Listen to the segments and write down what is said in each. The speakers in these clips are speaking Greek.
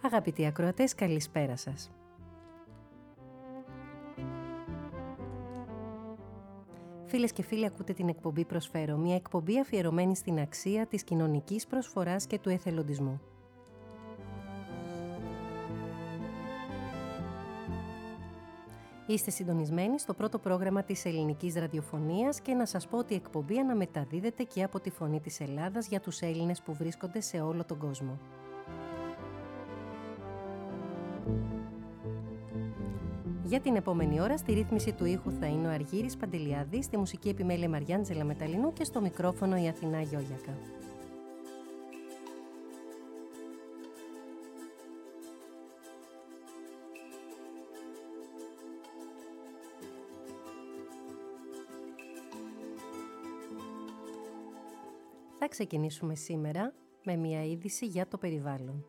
Αγαπητοί ακροατές, καλησπέρα σας. Φίλες και φίλοι, ακούτε την εκπομπή «Προσφέρω», μια εκπομπή αφιερωμένη στην αξία της κοινωνικής προσφοράς και του εθελοντισμού. Είστε συντονισμένοι στο πρώτο πρόγραμμα της ελληνικής ραδιοφωνίας και να σας πω ότι η εκπομπή αναμεταδίδεται και από τη Φωνή της Ελλάδας για τους Έλληνες που βρίσκονται σε όλο τον κόσμο. Για την επόμενη ώρα, στη ρύθμιση του ήχου θα είναι ο Αργύρης Παντελιάδης, στη μουσική επιμέλεια Μαριάντζελα Μεταλλινού και στο μικρόφωνο η Αθηνά Γιώγιακα. Θα ξεκινήσουμε σήμερα με μια είδηση για το περιβάλλον.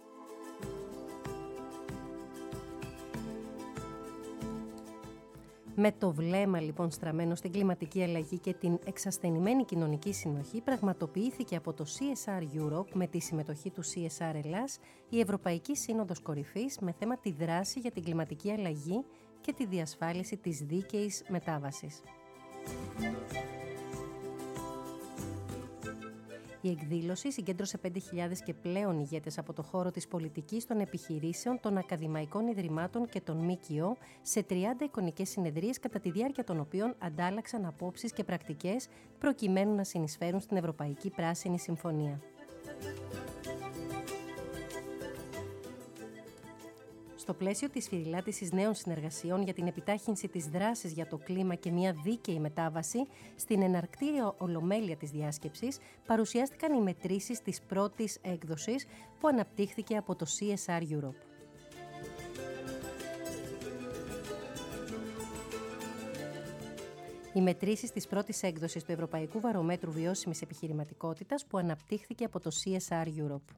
Με το βλέμμα λοιπόν στραμμένο στην κλιματική αλλαγή και την εξασθενημένη κοινωνική συνοχή, πραγματοποιήθηκε από το CSR Europe με τη συμμετοχή του CSR Ελλάς η Ευρωπαϊκή Σύνοδος Κορυφής με θέμα τη δράση για την κλιματική αλλαγή και τη διασφάλιση της δίκαιης μετάβασης. Η εκδήλωση συγκέντρωσε 5.000 και πλέον ηγέτες από το χώρο της πολιτικής, των επιχειρήσεων, των ακαδημαϊκών ιδρυμάτων και των ΜΚΟ σε 30 εικονικές συνεδρίες, κατά τη διάρκεια των οποίων αντάλλαξαν απόψεις και πρακτικές προκειμένου να συνεισφέρουν στην Ευρωπαϊκή Πράσινη Συμφωνία. Στο πλαίσιο της σφυριλάτησης νέων συνεργασιών για την επιτάχυνση της δράσης για το κλίμα και μια δίκαιη μετάβαση, στην εναρκτήρια ολομέλεια της διάσκεψης παρουσιάστηκαν οι μετρήσεις της πρώτης έκδοσης που αναπτύχθηκε από το CSR Europe. Οι μετρήσεις της πρώτης έκδοσης του Ευρωπαϊκού Βαρομέτρου Βιώσιμης Επιχειρηματικότητας που αναπτύχθηκε από το CSR Europe.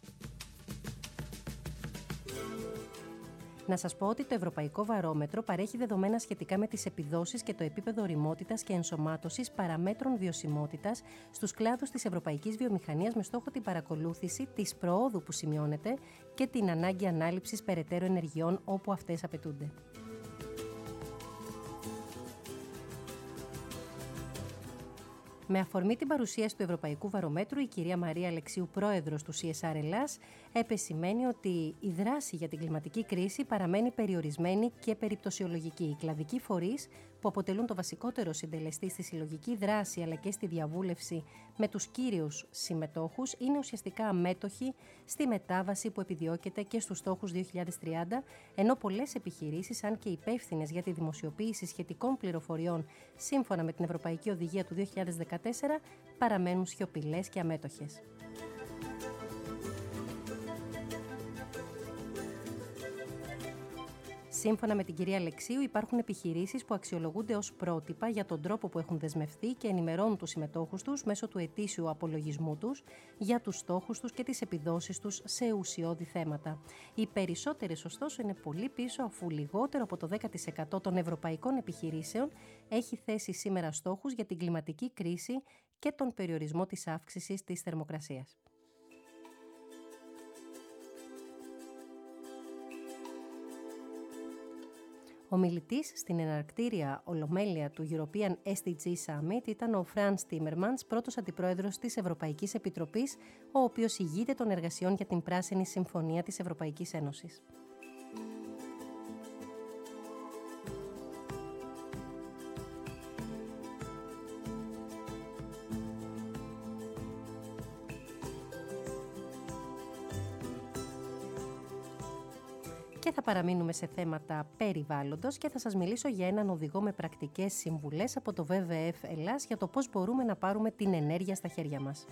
Να σας πω ότι το Ευρωπαϊκό Βαρόμετρο παρέχει δεδομένα σχετικά με τις επιδόσεις και το επίπεδο ωριμότητας και ενσωμάτωσης παραμέτρων βιωσιμότητας στους κλάδους της ευρωπαϊκής βιομηχανίας με στόχο την παρακολούθηση της προόδου που σημειώνεται και την ανάγκη ανάληψης περαιτέρω ενεργειών όπου αυτές απαιτούνται. Με αφορμή την παρουσίαση του Ευρωπαϊκού Βαρομέτρου, η κυρία Μαρία Αλεξίου, πρόεδρος του CSR Ελλάς, επεσημαίνει ότι η δράση για την κλιματική κρίση παραμένει περιορισμένη και περιπτωσιολογική. Οι κλαδικοί φορείς, που αποτελούν το βασικότερο συντελεστή στη συλλογική δράση αλλά και στη διαβούλευση με τους κύριους συμμετόχους, είναι ουσιαστικά αμέτωχοι στη μετάβαση που επιδιώκεται και στους στόχους 2030, ενώ πολλές επιχειρήσεις, αν και υπεύθυνες για τη δημοσιοποίηση σχετικών πληροφοριών σύμφωνα με την Ευρωπαϊκή Οδηγία του 2014, παραμένουν σιωπηλές και αμέτωχες. Σύμφωνα με την κυρία Αλεξίου, υπάρχουν επιχειρήσεις που αξιολογούνται ως πρότυπα για τον τρόπο που έχουν δεσμευτεί και ενημερώνουν τους συμμετόχους τους μέσω του ετήσιου απολογισμού τους για τους στόχους τους και τις επιδόσεις τους σε ουσιώδη θέματα. Οι περισσότερες, ωστόσο, είναι πολύ πίσω, αφού λιγότερο από το 10% των ευρωπαϊκών επιχειρήσεων έχει θέσει σήμερα στόχους για την κλιματική κρίση και τον περιορισμό της αύξησης της θερμοκρασίας. Ο μιλητής στην εναρκτήρια ολομέλεια του European SDG Summit ήταν ο Franz Timmermans, πρώτος αντιπρόεδρος της Ευρωπαϊκής Επιτροπής, ο οποίος ηγείται των εργασιών για την Πράσινη Συμφωνία της Ευρωπαϊκής Ένωσης. Και θα παραμείνουμε σε θέματα περιβάλλοντος και θα σας μιλήσω για έναν οδηγό με πρακτικές συμβουλές από το WWF Ελλάς για το πώς μπορούμε να πάρουμε την ενέργεια στα χέρια μας.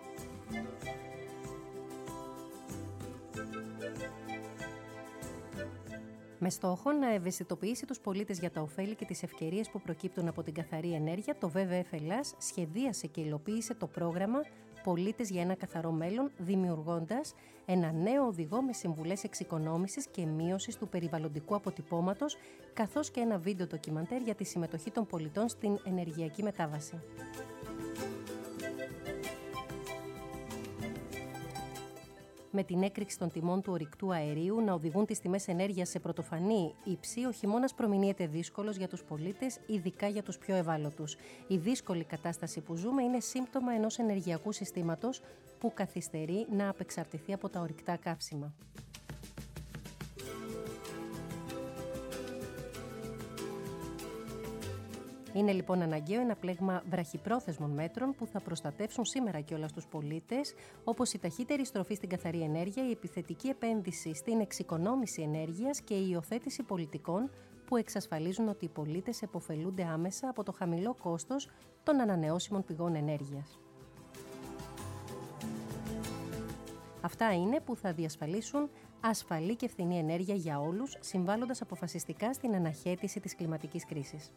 Με στόχο να ευαισθητοποιήσει τους πολίτες για τα ωφέλη και τις ευκαιρίες που προκύπτουν από την καθαρή ενέργεια, το WWF Ελλάς σχεδίασε και υλοποίησε το πρόγραμμα «Πολίτες για ένα καθαρό μέλλον», δημιουργώντας ένα νέο οδηγό με συμβουλές εξοικονόμησης και μείωσης του περιβαλλοντικού αποτυπώματος, καθώς και ένα βίντεο ντοκιμαντέρ για τη συμμετοχή των πολιτών στην ενεργειακή μετάβαση. Με την έκρηξη των τιμών του ορυκτού αερίου να οδηγούν τις τιμές ενέργειας σε πρωτοφανή ύψη, ο χειμώνας προμηνύεται δύσκολος για τους πολίτες, ειδικά για τους πιο ευάλωτους. Η δύσκολη κατάσταση που ζούμε είναι σύμπτωμα ενός ενεργειακού συστήματος που καθυστερεί να απεξαρτηθεί από τα ορυκτά καύσιμα. Είναι λοιπόν αναγκαίο ένα πλέγμα βραχυπρόθεσμων μέτρων που θα προστατεύσουν σήμερα κιόλας τους πολίτες, όπως η ταχύτερη στροφή στην καθαρή ενέργεια, η επιθετική επένδυση στην εξοικονόμηση ενέργειας και η υιοθέτηση πολιτικών που εξασφαλίζουν ότι οι πολίτες επωφελούνται άμεσα από το χαμηλό κόστος των ανανεώσιμων πηγών ενέργειας. Αυτά είναι που θα διασφαλίσουν ασφαλή και φθηνή ενέργεια για όλους, συμβάλλοντας αποφασιστικά στην αναχέτηση της κλιματικής κρίσης.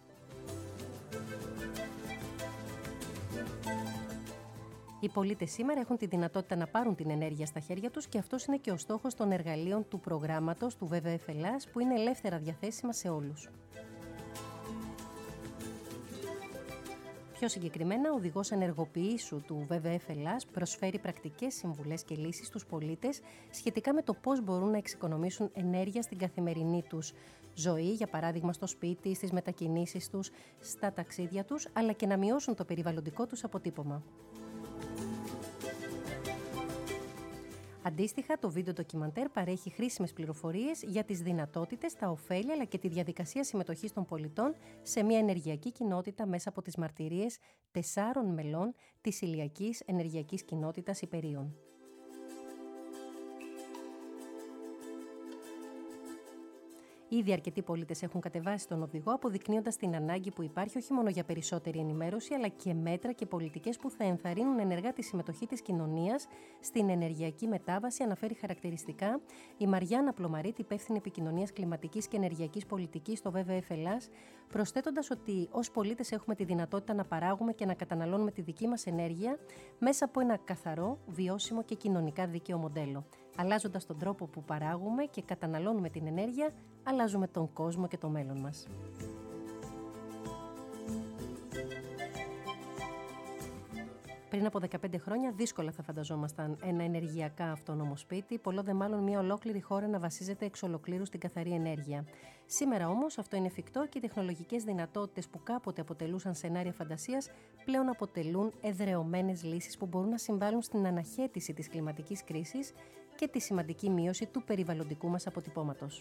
Οι πολίτες σήμερα έχουν τη δυνατότητα να πάρουν την ενέργεια στα χέρια τους και αυτός είναι και ο στόχος των εργαλείων του προγράμματος του WWF Ελλάς, που είναι ελεύθερα διαθέσιμα σε όλους. Πιο συγκεκριμένα, ο οδηγός ενεργοποιήσου του WWF Ελλάς προσφέρει πρακτικές συμβουλές και λύσεις στους πολίτες σχετικά με το πώς μπορούν να εξοικονομήσουν ενέργεια στην καθημερινή τους ζωή, για παράδειγμα στο σπίτι, στις μετακινήσεις τους, στα ταξίδια τους, αλλά και να μειώσουν το περιβαλλοντικό τους αποτύπωμα. Αντίστοιχα, το βίντεο ντοκιμαντέρ παρέχει χρήσιμες πληροφορίες για τις δυνατότητες, τα ωφέλη αλλά και τη διαδικασία συμμετοχής των πολιτών σε μια ενεργειακή κοινότητα μέσα από τις μαρτυρίες 4 μελών της Ηλιακής Ενεργειακής Κοινότητας Υπερίων. Ήδη αρκετοί πολίτες έχουν κατεβάσει τον οδηγό, αποδεικνύοντας την ανάγκη που υπάρχει όχι μόνο για περισσότερη ενημέρωση, αλλά και μέτρα και πολιτικές που θα ενθαρρύνουν ενεργά τη συμμετοχή της κοινωνίας στην ενεργειακή μετάβαση, αναφέρει χαρακτηριστικά η Μαριάννα Πλωμαρίτη, υπεύθυνη επικοινωνίας κλιματικής και ενεργειακής πολιτικής στο WWF Ελλάς, προσθέτοντας ότι ως πολίτες έχουμε τη δυνατότητα να παράγουμε και να καταναλώνουμε τη δική μας ενέργεια μέσα από ένα καθαρό, βιώσιμο και κοινωνικά δίκαιο μοντέλο. Αλλάζοντας τον τρόπο που παράγουμε και καταναλώνουμε την ενέργεια, αλλάζουμε τον κόσμο και το μέλλον μας. Πριν από 15 χρόνια, δύσκολα θα φανταζόμασταν ένα ενεργειακά αυτόνομο σπίτι, πολλό δε μάλλον μια ολόκληρη χώρα να βασίζεται εξ ολοκλήρου στην καθαρή ενέργεια. Σήμερα όμως αυτό είναι εφικτό και οι τεχνολογικές δυνατότητες που κάποτε αποτελούσαν σενάρια φαντασίας πλέον αποτελούν εδραιωμένες λύσεις που μπορούν να συμβάλλουν στην αναχέτηση της κλιματικής κρίσης και τη σημαντική μείωση του περιβαλλοντικού μας αποτυπώματος.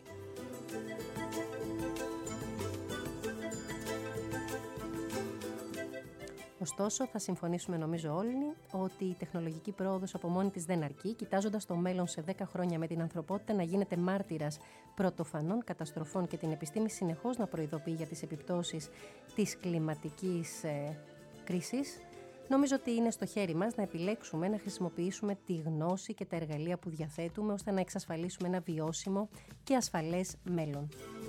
Ωστόσο, θα συμφωνήσουμε νομίζω όλοι ότι η τεχνολογική πρόοδος από μόνη της δεν αρκεί, κοιτάζοντας το μέλλον σε 10 χρόνια με την ανθρωπότητα να γίνεται μάρτυρας πρωτοφανών καταστροφών και την επιστήμη συνεχώς να προειδοποιεί για τις επιπτώσεις της κλιματικής κρίσης. Νομίζω ότι είναι στο χέρι μας να επιλέξουμε να χρησιμοποιήσουμε τη γνώση και τα εργαλεία που διαθέτουμε ώστε να εξασφαλίσουμε ένα βιώσιμο και ασφαλές μέλλον.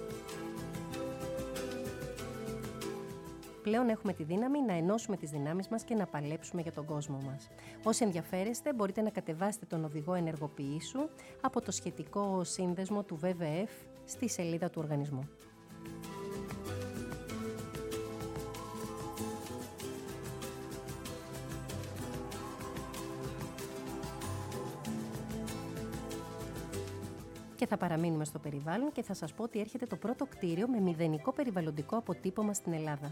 Πλέον έχουμε τη δύναμη να ενώσουμε τις δυνάμεις μας και να παλέψουμε για τον κόσμο μας. Όσοι ενδιαφέρεστε, μπορείτε να κατεβάσετε τον οδηγό ενεργοποιήσου από το σχετικό σύνδεσμο του WWF στη σελίδα του οργανισμού. Και θα παραμείνουμε στο περιβάλλον και θα σας πω ότι έρχεται το πρώτο κτίριο με μηδενικό περιβαλλοντικό αποτύπωμα στην Ελλάδα.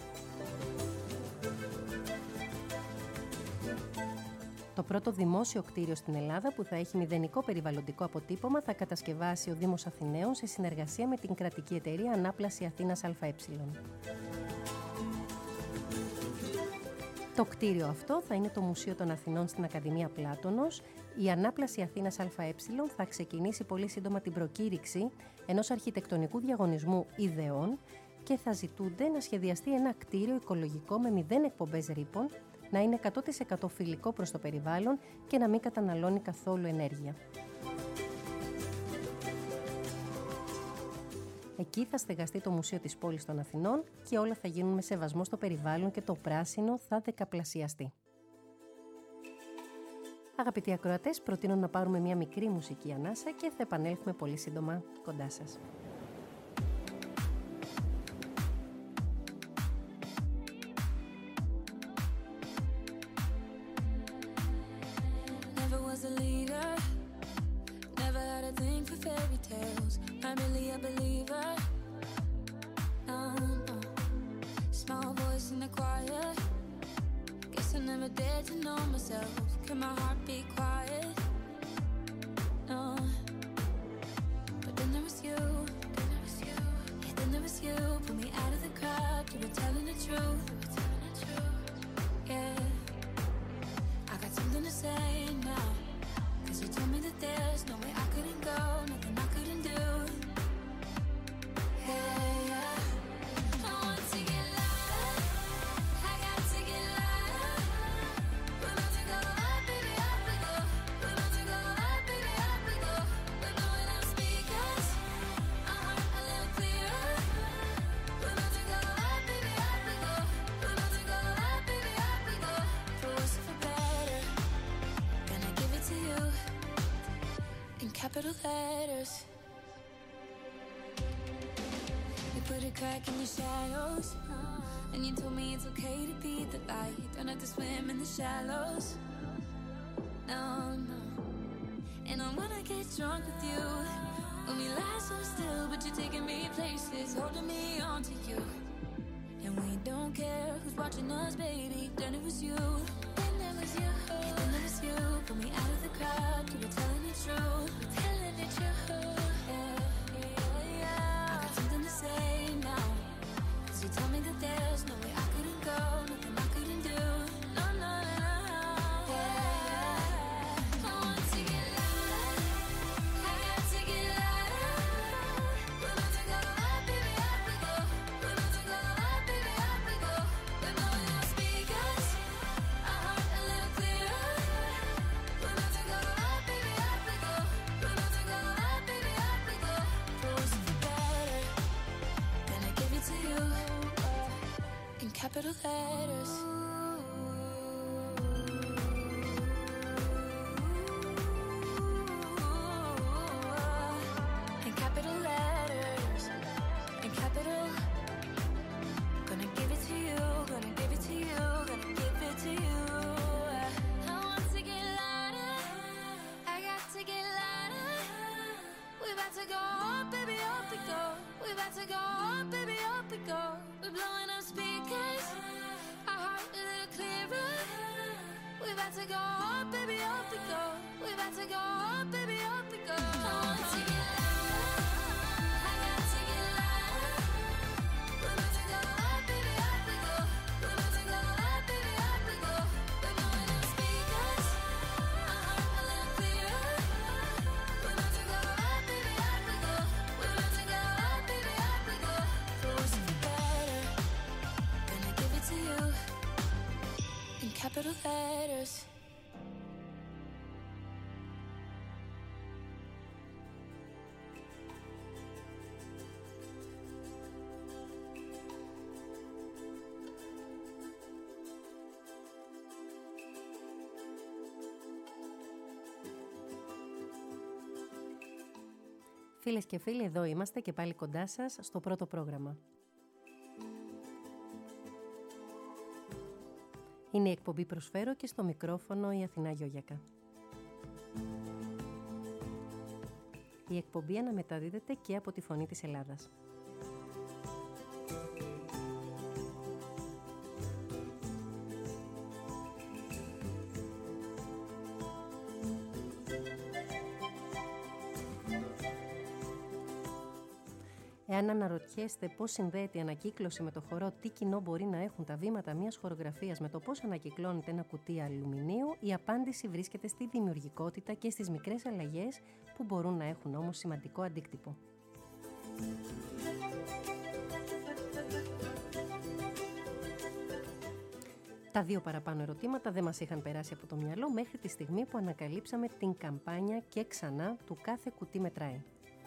Το πρώτο δημόσιο κτίριο στην Ελλάδα που θα έχει μηδενικό περιβαλλοντικό αποτύπωμα θα κατασκευάσει ο Δήμος Αθηναίων σε συνεργασία με την κρατική εταιρεία Ανάπλαση Αθήνας ΑΕ. Το κτίριο αυτό θα είναι το Μουσείο των Αθηνών στην Ακαδημία Πλάτωνος. Η Ανάπλαση Αθήνας ΑΕ θα ξεκινήσει πολύ σύντομα την προκήρυξη ενός αρχιτεκτονικού διαγωνισμού ιδεών και θα ζητούνται να σχεδιαστεί ένα κτίριο οικολογικό με 0 εκπομπές ρήπων, να είναι 100% φιλικό προς το περιβάλλον και να μην καταναλώνει καθόλου ενέργεια. Εκεί θα στεγαστεί το Μουσείο της Πόλης των Αθηνών και όλα θα γίνουν με σεβασμό στο περιβάλλον και το πράσινο θα δεκαπλασιαστεί. Αγαπητοί ακροατές, προτείνω να πάρουμε μια μικρή μουσική ανάσα και θα επανέλθουμε πολύ σύντομα κοντά σας. Never was a leader, Can my heart be quiet? No. But then there was you. Yeah, then there was you. Pull me out of the crowd. You were telling the truth. Yeah. I got something to say now. 'Cause you told me that there's no way I couldn't go. Nothing I couldn't do. Hey, yeah. I want to get louder. I got to get louder. We're about to go up, baby, up we go. We're about to go up, baby, up we go. We're blowing out speakers. A little clearer. We're about to go up, baby, up we go. We're about to go up, baby, up we go. For worse or for better, gonna give it to you in capital letters. You put a crack in your shadows, and you told me it's okay to be the light. Don't have to swim in the shallows. No, no. And I wanna get drunk with you. When we lie so still, but you're taking me places, holding me on to you. And we don't care who's watching us, baby. Then it was you. Then there was you. Then there was you. Pull me out of the crowd. You were telling the truth. Telling the truth. Yeah, yeah, yeah. I got something to say now. 'Cause you told me that there's no way I couldn't go. Nothing I couldn't do. No, no, no, no. Yeah. I want to get louder. I got to get louder. We're about to go up, baby, up we go. We're about to go up, baby, up we go. We're blowing out speakers. Our heart a little clearer. We're about to go up, baby, up we go. We're about to go up, baby, up we go. For worse or for better, gonna give it to you in capital letters. In capital letters, in capital. Gonna give it to you, gonna give it to you, gonna give it to you. I want to get louder, I got to get louder. We about to go up, baby, up we go. We about to go up, baby, up we go. We're blowing up speakers, our heart a little clearer. We about to go up, baby, up we go. We about to go up, baby, up we go. I want to get louder, I got to get louder. We're about to go up, baby, up we go. We're about to go up, baby, up we go. We're blowing up speakers, our heart a little clearer. We're about to go up, baby, up we go. We're about to go up, baby, up we go. For worse or for better, gonna give it to you in capital letters. Φίλες και φίλοι, εδώ είμαστε και πάλι κοντά σας στο πρώτο πρόγραμμα. Είναι η εκπομπή Προσφέρω και στο μικρόφωνο η Αθηνά Γιώγιακα. Η εκπομπή αναμεταδίδεται και από τη Φωνή της Ελλάδας. Εάν αναρωτιέστε πώς συνδέεται η ανακύκλωση με το χορό, τι κοινό μπορεί να έχουν τα βήματα μιας χορογραφίας με το πώς ανακυκλώνεται ένα κουτί αλουμινίου, η απάντηση βρίσκεται στη δημιουργικότητα και στις μικρές αλλαγές που μπορούν να έχουν όμως σημαντικό αντίκτυπο. Τα δύο παραπάνω ερωτήματα δεν μας είχαν περάσει από το μυαλό μέχρι τη στιγμή που ανακαλύψαμε την καμπάνια «Και ξανά» του «Κάθε κουτί μετράει».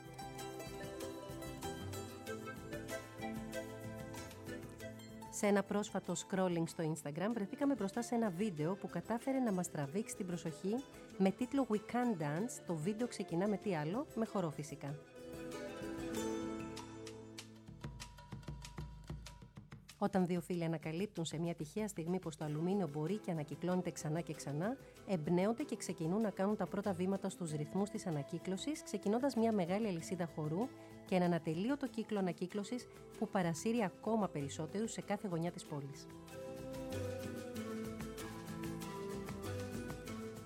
Σε ένα πρόσφατο scrolling στο Instagram βρεθήκαμε μπροστά σε ένα βίντεο που κατάφερε να μας τραβήξει την προσοχή με τίτλο «We Can Dance». Το βίντεο ξεκινά με τι άλλο, με χορό φυσικά. Όταν δύο φίλοι ανακαλύπτουν σε μια τυχαία στιγμή πως το αλουμίνιο μπορεί και ανακυκλώνεται ξανά και ξανά, εμπνέονται και ξεκινούν να κάνουν τα πρώτα βήματα στους ρυθμούς της ανακύκλωσης, ξεκινώντας μια μεγάλη αλυσίδα χορού και έναν ατελείωτο κύκλο ανακύκλωσης που παρασύρει ακόμα περισσότερους σε κάθε γωνιά της πόλης.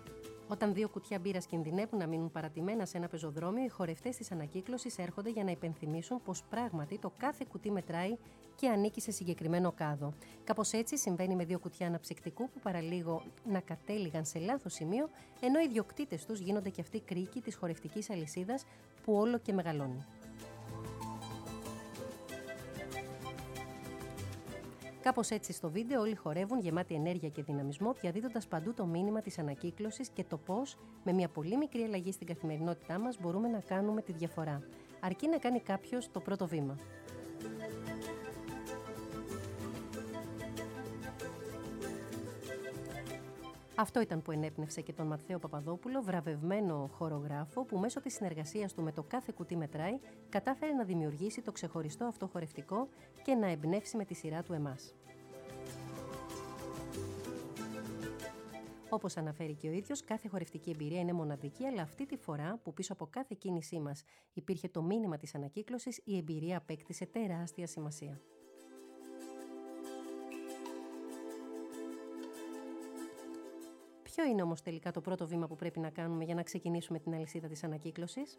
Όταν 2 κουτιά μπύρας κινδυνεύουν να μείνουν παρατημένα σε ένα πεζοδρόμιο, οι χορευτές της ανακύκλωσης έρχονται για να υπενθυμίσουν πως πράγματι το κάθε κουτί μετράει και ανήκει σε συγκεκριμένο κάδο. Κάπως έτσι συμβαίνει με 2 κουτιά αναψυκτικού που παραλίγο να κατέληγαν σε λάθος σημείο, ενώ οι ιδιοκτήτες τους γίνονται και αυτοί κρίκοι της χορευτικής αλυσίδας που όλο και μεγαλώνει. Κάπως έτσι στο βίντεο όλοι χορεύουν γεμάτοι ενέργεια και δυναμισμό, διαδίδοντας παντού το μήνυμα της ανακύκλωσης και το πώς, με μια πολύ μικρή αλλαγή στην καθημερινότητά μας, μπορούμε να κάνουμε τη διαφορά. Αρκεί να κάνει κάποιος το πρώτο βήμα. Αυτό ήταν που ενέπνευσε και τον Ματθαίο Παπαδόπουλο, βραβευμένο χορογράφο, που μέσω της συνεργασίας του με το κάθε κουτί μετράει, κατάφερε να δημιουργήσει το ξεχωριστό αυτό χορευτικό και να εμπνεύσει με τη σειρά του εμάς. Όπως αναφέρει και ο ίδιος, κάθε χορευτική εμπειρία είναι μοναδική, αλλά αυτή τη φορά που πίσω από κάθε κίνησή μας υπήρχε το μήνυμα της ανακύκλωσης, η εμπειρία απέκτησε τεράστια σημασία. Ποιο είναι όμως τελικά το πρώτο βήμα που πρέπει να κάνουμε για να ξεκινήσουμε την αλυσίδα της ανακύκλωσης?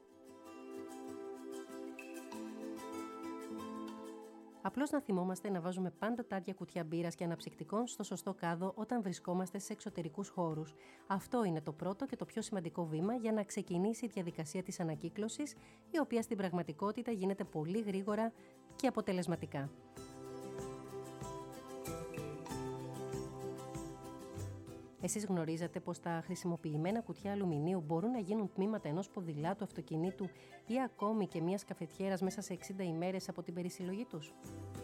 Απλώς να θυμόμαστε να βάζουμε πάντα τα άδεια κουτιά μπύρας και αναψυκτικών στο σωστό κάδο όταν βρισκόμαστε σε εξωτερικούς χώρους. Αυτό είναι το πρώτο και το πιο σημαντικό βήμα για να ξεκινήσει η διαδικασία της ανακύκλωσης, η οποία στην πραγματικότητα γίνεται πολύ γρήγορα και αποτελεσματικά. Εσείς γνωρίζετε πως τα χρησιμοποιημένα κουτιά αλουμινίου μπορούν να γίνουν τμήματα ενός ποδηλάτου, αυτοκινήτου ή ακόμη και μιας καφετιέρας μέσα σε 60 ημέρες από την περισυλλογή τους?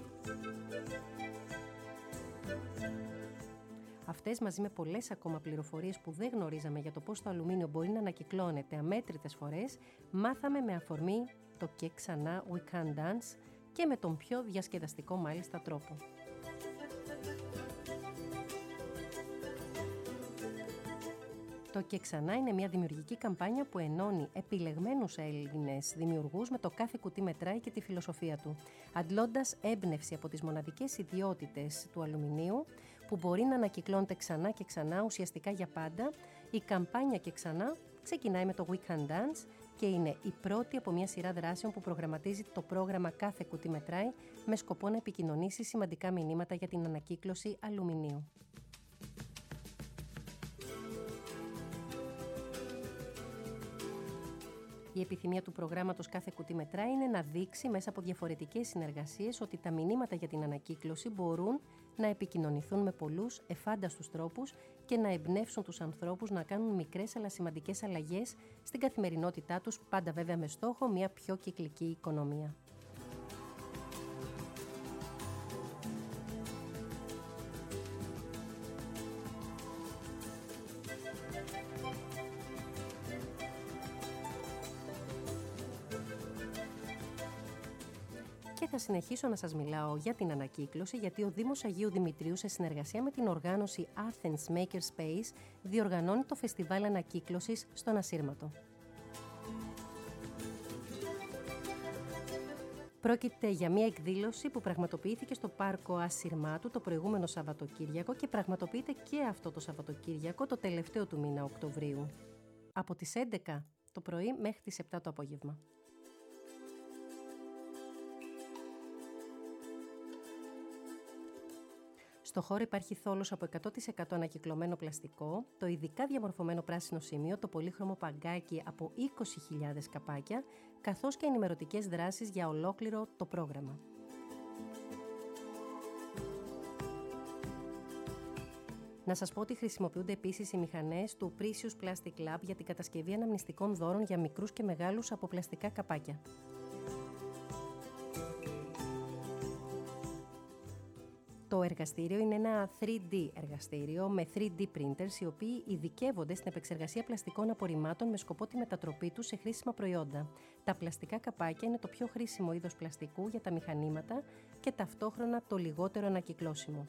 Αυτές, μαζί με πολλές ακόμα πληροφορίες που δεν γνωρίζαμε για το πώς το αλουμίνιο μπορεί να ανακυκλώνεται αμέτρητες φορές, μάθαμε με αφορμή το «Και ξανά We Can Dance» και με τον πιο διασκεδαστικό μάλιστα τρόπο. Το «Και ξανά» είναι μια δημιουργική καμπάνια που ενώνει επιλεγμένους Έλληνες δημιουργούς με το κάθε κουτί μετράει και τη φιλοσοφία του, αντλώντας έμπνευση από τις μοναδικές ιδιότητες του αλουμινίου που μπορεί να ανακυκλώνεται ξανά και ξανά, ουσιαστικά για πάντα. Η καμπάνια «Και ξανά» ξεκινάει με το We Can Dance και είναι η πρώτη από μια σειρά δράσεων που προγραμματίζει το πρόγραμμα «Κάθε κουτί μετράει» με σκοπό να επικοινωνήσει σημαντικά μηνύματα για την ανακύκλωση αλουμινίου. Η επιθυμία του προγράμματος «Κάθε κουτί μετράει» είναι να δείξει μέσα από διαφορετικές συνεργασίες ότι τα μηνύματα για την ανακύκλωση μπορούν να επικοινωνηθούν με πολλούς εφάνταστους τρόπους και να εμπνεύσουν τους ανθρώπους να κάνουν μικρές αλλά σημαντικές αλλαγές στην καθημερινότητά τους, πάντα βέβαια με στόχο μια πιο κυκλική οικονομία. Και θα συνεχίσω να σας μιλάω για την ανακύκλωση, γιατί ο Δήμος Αγίου Δημητρίου, σε συνεργασία με την οργάνωση Athens Makerspace, διοργανώνει το Φεστιβάλ Ανακύκλωσης στον Ασύρματο. Πρόκειται για μια εκδήλωση που πραγματοποιήθηκε στο Πάρκο Ασυρμάτου το προηγούμενο Σαββατοκύριακο και πραγματοποιείται και αυτό το Σαββατοκύριακο, το τελευταίο του μήνα Οκτωβρίου, από τις 11 το πρωί μέχρι τις 7 το απόγευμα. Στο χώρο υπάρχει θόλος από 100% ανακυκλωμένο πλαστικό, το ειδικά διαμορφωμένο πράσινο σημείο, το πολύχρωμο παγκάκι από 20.000 καπάκια, καθώς και ενημερωτικές δράσεις για ολόκληρο το πρόγραμμα. Να σας πω ότι χρησιμοποιούνται επίσης οι μηχανές του Precious Plastic Lab για την κατασκευή αναμνηστικών δώρων για μικρούς και μεγάλους από πλαστικά καπάκια. Το εργαστήριο είναι ένα 3D εργαστήριο με 3D printers, οι οποίοι ειδικεύονται στην επεξεργασία πλαστικών απορριμμάτων με σκοπό τη μετατροπή τους σε χρήσιμα προϊόντα. Τα πλαστικά καπάκια είναι το πιο χρήσιμο είδος πλαστικού για τα μηχανήματα και ταυτόχρονα το λιγότερο ανακυκλώσιμο.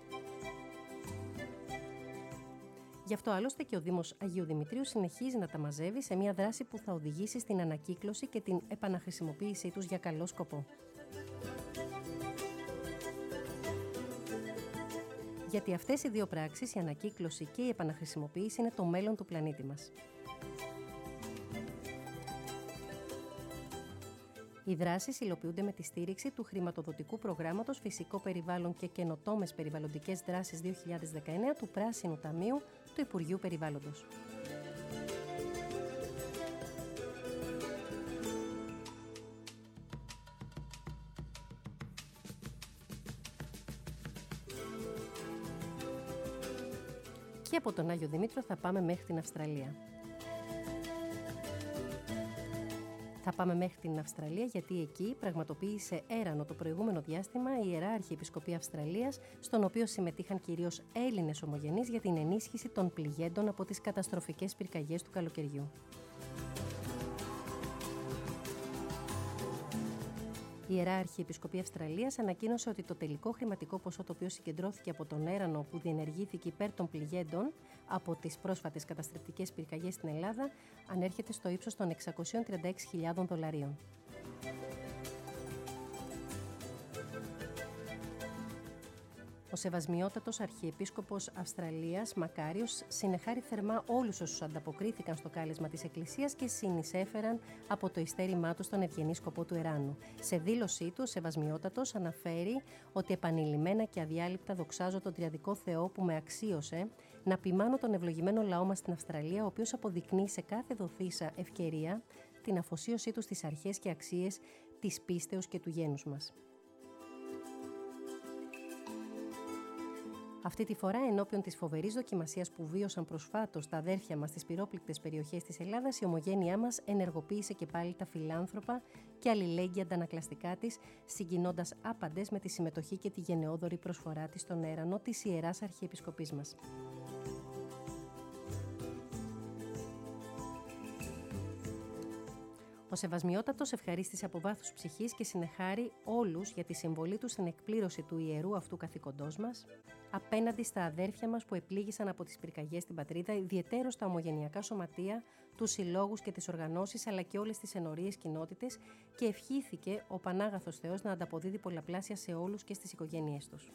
Γι' αυτό άλλωστε και ο Δήμος Αγίου Δημητρίου συνεχίζει να τα μαζεύει σε μια δράση που θα οδηγήσει στην ανακύκλωση και την επαναχρησιμοποίησή τους για καλό σκοπό. Γιατί αυτές οι δύο πράξεις, η ανακύκλωση και η επαναχρησιμοποίηση, είναι το μέλλον του πλανήτη μας. Οι δράσεις υλοποιούνται με τη στήριξη του χρηματοδοτικού προγράμματος Φυσικό Περιβάλλον και Καινοτόμες Περιβαλλοντικές Δράσεις 2019 του Πράσινου Ταμείου του Υπουργείου Περιβάλλοντος. Και από τον Άγιο Δημήτριο θα πάμε μέχρι την Αυστραλία. Θα πάμε μέχρι την Αυστραλία γιατί εκεί πραγματοποίησε έρανο το προηγούμενο διάστημα η Ιερά Αρχιεπισκοπή Αυστραλίας, στον οποίο συμμετείχαν κυρίως Έλληνες ομογενείς για την ενίσχυση των πληγέντων από τις καταστροφικές πυρκαγιές του καλοκαιριού. Η Ιερά Αρχιεπισκοπή Αυστραλίας ανακοίνωσε ότι το τελικό χρηματικό ποσό το οποίο συγκεντρώθηκε από τον έρανο που διενεργήθηκε υπέρ των πληγέντων από τις πρόσφατες καταστρεπτικές πυρκαγιές στην Ελλάδα ανέρχεται στο ύψος των $636.000. Ο Σεβασμιότατος Αρχιεπίσκοπος Αυστραλίας, Μακάριος, συνεχάρει θερμά όλους όσους ανταποκρίθηκαν στο κάλεσμα της Εκκλησίας και συνεισέφεραν από το ειστέρημά του στον ευγενή σκοπό του εράνου. Σε δήλωσή του, ο Σεβασμιότατος αναφέρει ότι επανειλημμένα και αδιάλειπτα δοξάζω τον Τριαδικό Θεό που με αξίωσε να ποιμάνω τον ευλογημένο λαό μας στην Αυστραλία, ο οποίος αποδεικνύει σε κάθε δοθήσα ευκαιρία την αφοσίωσή του στις αρχές και αξίες της πίστεως και του γένους μας. Αυτή τη φορά, ενώπιον της φοβερής δοκιμασίας που βίωσαν προσφάτως τα αδέρφια μας στις πυρόπληκτες περιοχές της Ελλάδας, η ομογένειά μας ενεργοποίησε και πάλι τα φιλάνθρωπα και αλληλέγγυα αντανακλαστικά της, συγκινώντας άπαντες με τη συμμετοχή και τη γενναιόδορη προσφορά της στον έρανο της Ιεράς Αρχιεπισκοπής μας. Ο Σεβασμιότατος ευχαρίστησε από βάθους ψυχής και συνεχάρει όλους για τη συμβολή του στην εκπλήρωση του ιερού αυτού καθηκοντός μας, απέναντι στα αδέρφια μας που επλήγησαν από τις πυρκαγιές στην πατρίδα, ιδιαιτέρως τα ομογενειακά σωματεία, τους συλλόγους και τις οργανώσεις, αλλά και όλες τις ενορίες κοινότητες, και ευχήθηκε ο Πανάγαθος Θεός να ανταποδίδει πολλαπλάσια σε όλους και στις οικογένειές τους.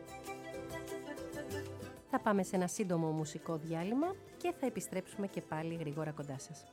Θα πάμε σε ένα σύντομο μουσικό διάλειμμα και θα επιστρέψουμε και πάλι γρήγορα κοντά σας.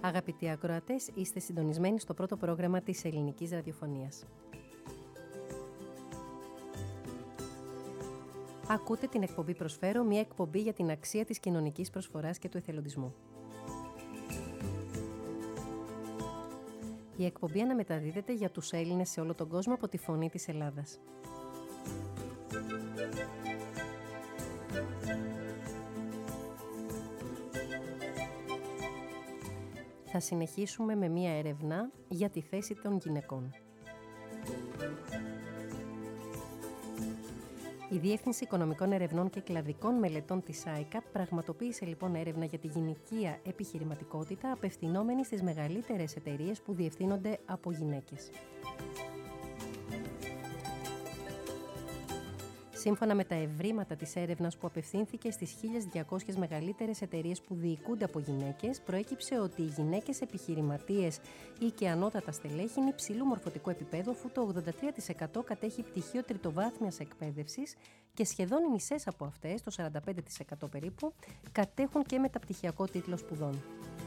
Αγαπητοί ακροατές, είστε συντονισμένοι στο πρώτο πρόγραμμα της ελληνικής ραδιοφωνίας. Ακούτε την εκπομπή Προσφέρω, μια εκπομπή για την αξία της κοινωνικής προσφοράς και του εθελοντισμού. Η εκπομπή αναμεταδίδεται για τους Έλληνες σε όλο τον κόσμο από τη Φωνή της Ελλάδας. Θα συνεχίσουμε με μία έρευνα για τη θέση των γυναικών. Η Διεύθυνση Οικονομικών Ερευνών και Κλαδικών Μελετών της ΆΙΚΑ πραγματοποίησε λοιπόν έρευνα για τη γυναικεία επιχειρηματικότητα απευθυνόμενη στις μεγαλύτερες εταιρείες που διευθύνονται από γυναίκες. Σύμφωνα με τα ευρήματα της έρευνας που απευθύνθηκε στις 1.200 μεγαλύτερες εταιρείες που διοικούνται από γυναίκες, προέκυψε ότι οι γυναίκες επιχειρηματίες ή και ανώτατα στελέχη είναι υψηλού μορφωτικού επίπεδου, αφού το 83% κατέχει πτυχίο τριτοβάθμιας εκπαίδευσης και σχεδόν οι μισές από αυτές, το 45% περίπου, κατέχουν και μεταπτυχιακό τίτλο σπουδών.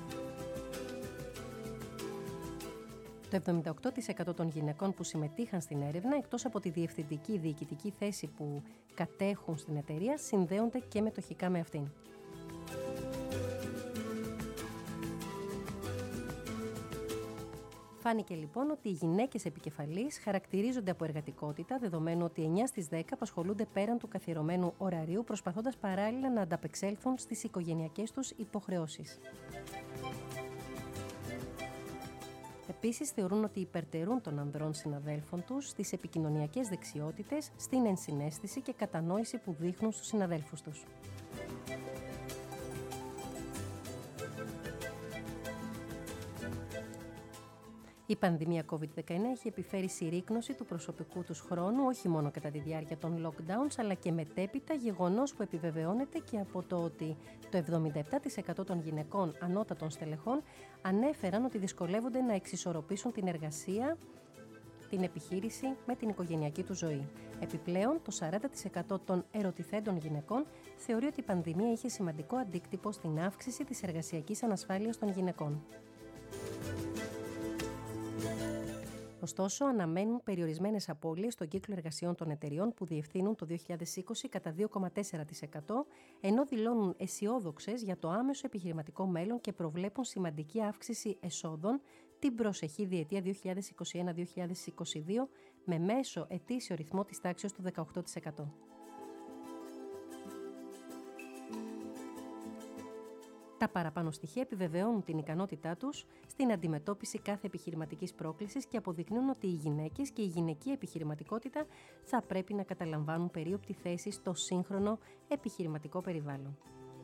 Το 78% των γυναικών που συμμετείχαν στην έρευνα, εκτός από τη διευθυντική διοικητική θέση που κατέχουν στην εταιρεία, συνδέονται και μετοχικά με αυτήν. Φάνηκε λοιπόν ότι οι γυναίκες επικεφαλής χαρακτηρίζονται από εργατικότητα, δεδομένου ότι 9 στις 10 απασχολούνται πέραν του καθιερωμένου ωραρίου, προσπαθώντας παράλληλα να ανταπεξέλθουν στις οικογενειακές τους υποχρεώσεις. Επίσης, θεωρούν ότι υπερτερούν των ανδρών συναδέλφων τους στις επικοινωνιακές δεξιότητες, στην ενσυναίσθηση και κατανόηση που δείχνουν στους συναδέλφους τους. Η πανδημία COVID-19 έχει επιφέρει συρρίκνωση του προσωπικού τους χρόνου, όχι μόνο κατά τη διάρκεια των lockdowns, αλλά και μετέπειτα, γεγονός που επιβεβαιώνεται και από το ότι το 77% των γυναικών ανώτατων στελεχών ανέφεραν ότι δυσκολεύονται να εξισορροπήσουν την εργασία, την επιχείρηση με την οικογενειακή του ζωή. Επιπλέον, το 40% των ερωτηθέντων γυναικών θεωρεί ότι η πανδημία είχε σημαντικό αντίκτυπο στην αύξηση της εργασιακής ανασφάλειας των γυναικών. Ωστόσο, αναμένουν περιορισμένες απώλειες στον κύκλο εργασιών των εταιριών που διευθύνουν το 2020 κατά 2,4%, ενώ δηλώνουν αισιόδοξες για το άμεσο επιχειρηματικό μέλλον και προβλέπουν σημαντική αύξηση εσόδων την προσεχή διετία 2021-2022 με μέσο ετήσιο ρυθμό της τάξης του 18%. Τα παραπάνω στοιχεία επιβεβαιώνουν την ικανότητά τους στην αντιμετώπιση κάθε επιχειρηματικής πρόκλησης και αποδεικνύουν ότι οι γυναίκες και η γυναικεία επιχειρηματικότητα θα πρέπει να καταλαμβάνουν περίοπτη θέση στο σύγχρονο επιχειρηματικό περιβάλλον.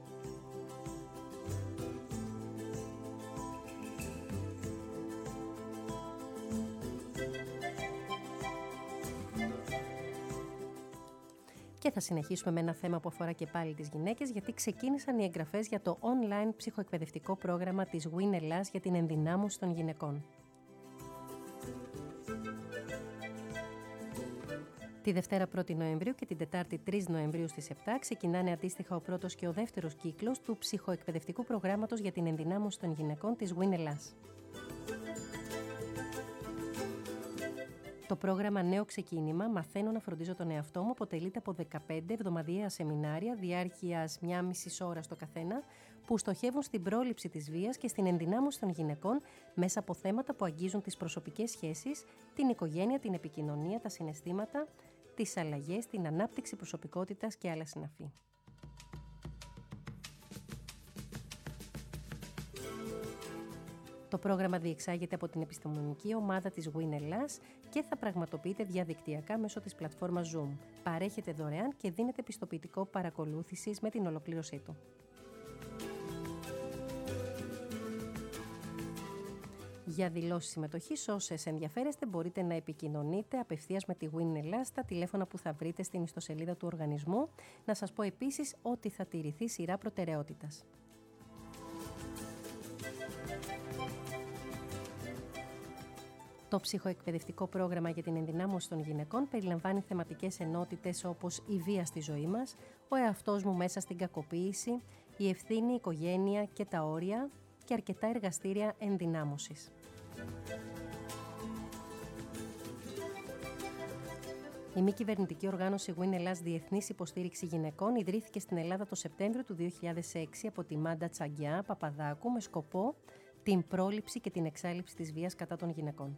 Και θα συνεχίσουμε με ένα θέμα που αφορά και πάλι τις γυναίκες, γιατί ξεκίνησαν οι εγγραφές για το online ψυχοεκπαιδευτικό πρόγραμμα της WIN Ελλάς για την ενδυνάμωση των γυναικών. Τη Δευτέρα 1η Νοεμβρίου και την Τετάρτη 3 Νοεμβρίου στις 7 ξεκινάνε αντίστοιχα ο πρώτος και ο δεύτερος κύκλος του ψυχοεκπαιδευτικού προγράμματος για την ενδυνάμωση των γυναικών της WIN Ελλάς. Το πρόγραμμα Νέο Ξεκίνημα «Μαθαίνω να φροντίζω τον εαυτό μου» αποτελείται από 15 εβδομαδιαία σεμινάρια διάρκειας 1,5 ώρα το καθένα, που στοχεύουν στην πρόληψη της βίας και στην ενδυνάμωση των γυναικών μέσα από θέματα που αγγίζουν τις προσωπικές σχέσεις, την οικογένεια, την επικοινωνία, τα συναισθήματα, τις αλλαγές, την ανάπτυξη προσωπικότητας και άλλα συναφή. Το πρόγραμμα διεξάγεται από την επιστημονική ομάδα της WIN Ελλάς και θα πραγματοποιείται διαδικτυακά μέσω της πλατφόρμας Zoom. Παρέχεται δωρεάν και δίνεται πιστοποιητικό παρακολούθησης με την ολοκλήρωσή του. Για δηλώσεις συμμετοχής, όσες ενδιαφέρεστε, μπορείτε να επικοινωνείτε απευθείας με τη WIN Ελλάς στα τηλέφωνα που θα βρείτε στην ιστοσελίδα του οργανισμού. Να σας πω επίσης ότι θα τηρηθεί σειρά προτεραιότητας. Το ψυχοεκπαιδευτικό πρόγραμμα για την ενδυνάμωση των γυναικών περιλαμβάνει θεματικές ενότητες όπως η βία στη ζωή μας, ο εαυτός μου μέσα στην κακοποίηση, η ευθύνη, η οικογένεια και τα όρια και αρκετά εργαστήρια ενδυνάμωσης. Η μη κυβερνητική οργάνωση Win Ελλάς Διεθνής Υποστήριξη Γυναικών ιδρύθηκε στην Ελλάδα το Σεπτέμβριο του 2006 από τη Μάντα Τσαγκιά Παπαδάκου με σκοπό την πρόληψη και την εξάλειψη της βίας κατά των γυναικών.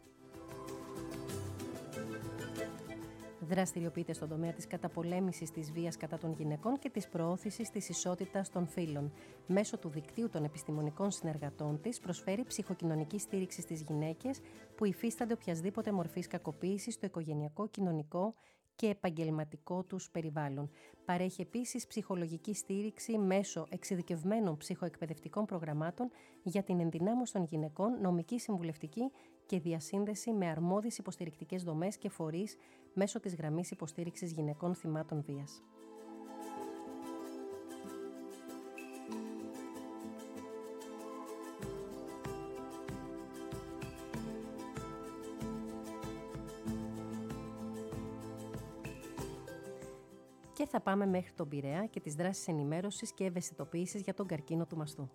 Δραστηριοποιείται στον τομέα της καταπολέμησης της βίας κατά των γυναικών και της προώθησης της ισότητας των φύλων. Μέσω του δικτύου των επιστημονικών συνεργατών της προσφέρει ψυχοκοινωνική στήριξη στις γυναίκες που υφίστανται οποιασδήποτε μορφής κακοποίησης στο οικογενειακό, κοινωνικό και επαγγελματικό τους περιβάλλον. Παρέχει επίσης ψυχολογική στήριξη μέσω εξειδικευμένων ψυχοεκπαιδευτικών προγραμμάτων για την ενδυνάμωση των γυναικών, νομική συμβουλευτική και διασύνδεση με αρμόδιες υποστηρικτικές δομές και φορείς μέσω της γραμμής υποστήριξης γυναικών θυμάτων βίας. Και θα πάμε μέχρι τον Πειραιά και τις δράσεις ενημέρωσης και ευαισθητοποίησης για τον καρκίνο του μαστού.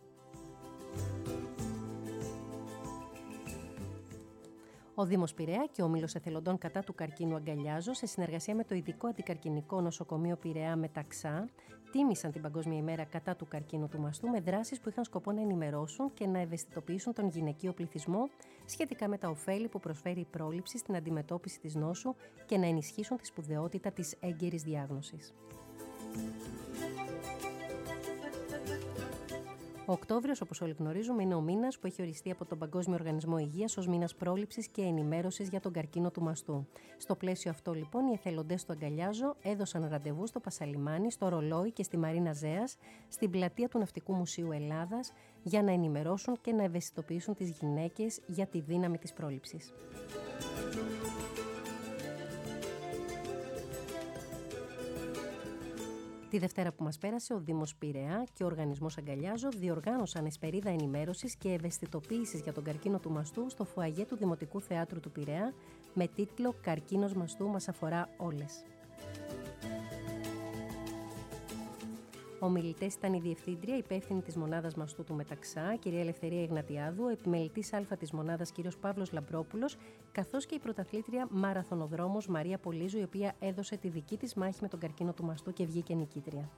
Ο Δήμος Πειραιά και ο Όμιλος Εθελοντών κατά του καρκίνου Αγκαλιάζω, σε συνεργασία με το Ειδικό Αντικαρκινικό Νοσοκομείο Πειραιά Μεταξά, τίμησαν την Παγκόσμια ημέρα κατά του καρκίνου του μαστού με δράσεις που είχαν σκοπό να ενημερώσουν και να ευαισθητοποιήσουν τον γυναικείο πληθυσμό σχετικά με τα ωφέλη που προσφέρει η πρόληψη στην αντιμετώπιση της νόσου και να ενισχύσουν τη σπουδαιότητα της έγκαιρης διάγνωσης. Ο Οκτώβριος, όπως όλοι γνωρίζουμε, είναι ο μήνας που έχει οριστεί από τον Παγκόσμιο Οργανισμό Υγείας ως μήνας πρόληψης και ενημέρωσης για τον καρκίνο του μαστού. Στο πλαίσιο αυτό, λοιπόν, οι εθελοντές του Αγκαλιάζω έδωσαν ραντεβού στο Πασαλιμάνι, στο Ρολόι και στη Μαρίνα Ζέας, στην πλατεία του Ναυτικού Μουσείου Ελλάδας, για να ενημερώσουν και να ευαισθητοποιήσουν τις γυναίκες για τη δύναμη της πρόληψης. Τη Δευτέρα που μας πέρασε, ο Δήμος Πειραιά και ο Οργανισμός Αγκαλιάζω διοργάνωσαν εσπερίδα ενημέρωσης και ευαισθητοποίησης για τον καρκίνο του μαστού στο φουαγέ του Δημοτικού Θεάτρου του Πειραιά με τίτλο «Καρκίνος μαστού μας αφορά όλες». Ομιλητές ήταν η Διευθύντρια, υπεύθυνη της Μονάδας Μαστού του Μεταξά, κυρία Ελευθερία Ιγνατιάδου, ο επιμελητής Α της Μονάδας, κύριος Παύλος Λαμπρόπουλος, καθώς και η πρωταθλήτρια μαραθωνοδρόμος Μαρία Πολύζου, η οποία έδωσε τη δική της μάχη με τον καρκίνο του μαστού και βγήκε νικήτρια.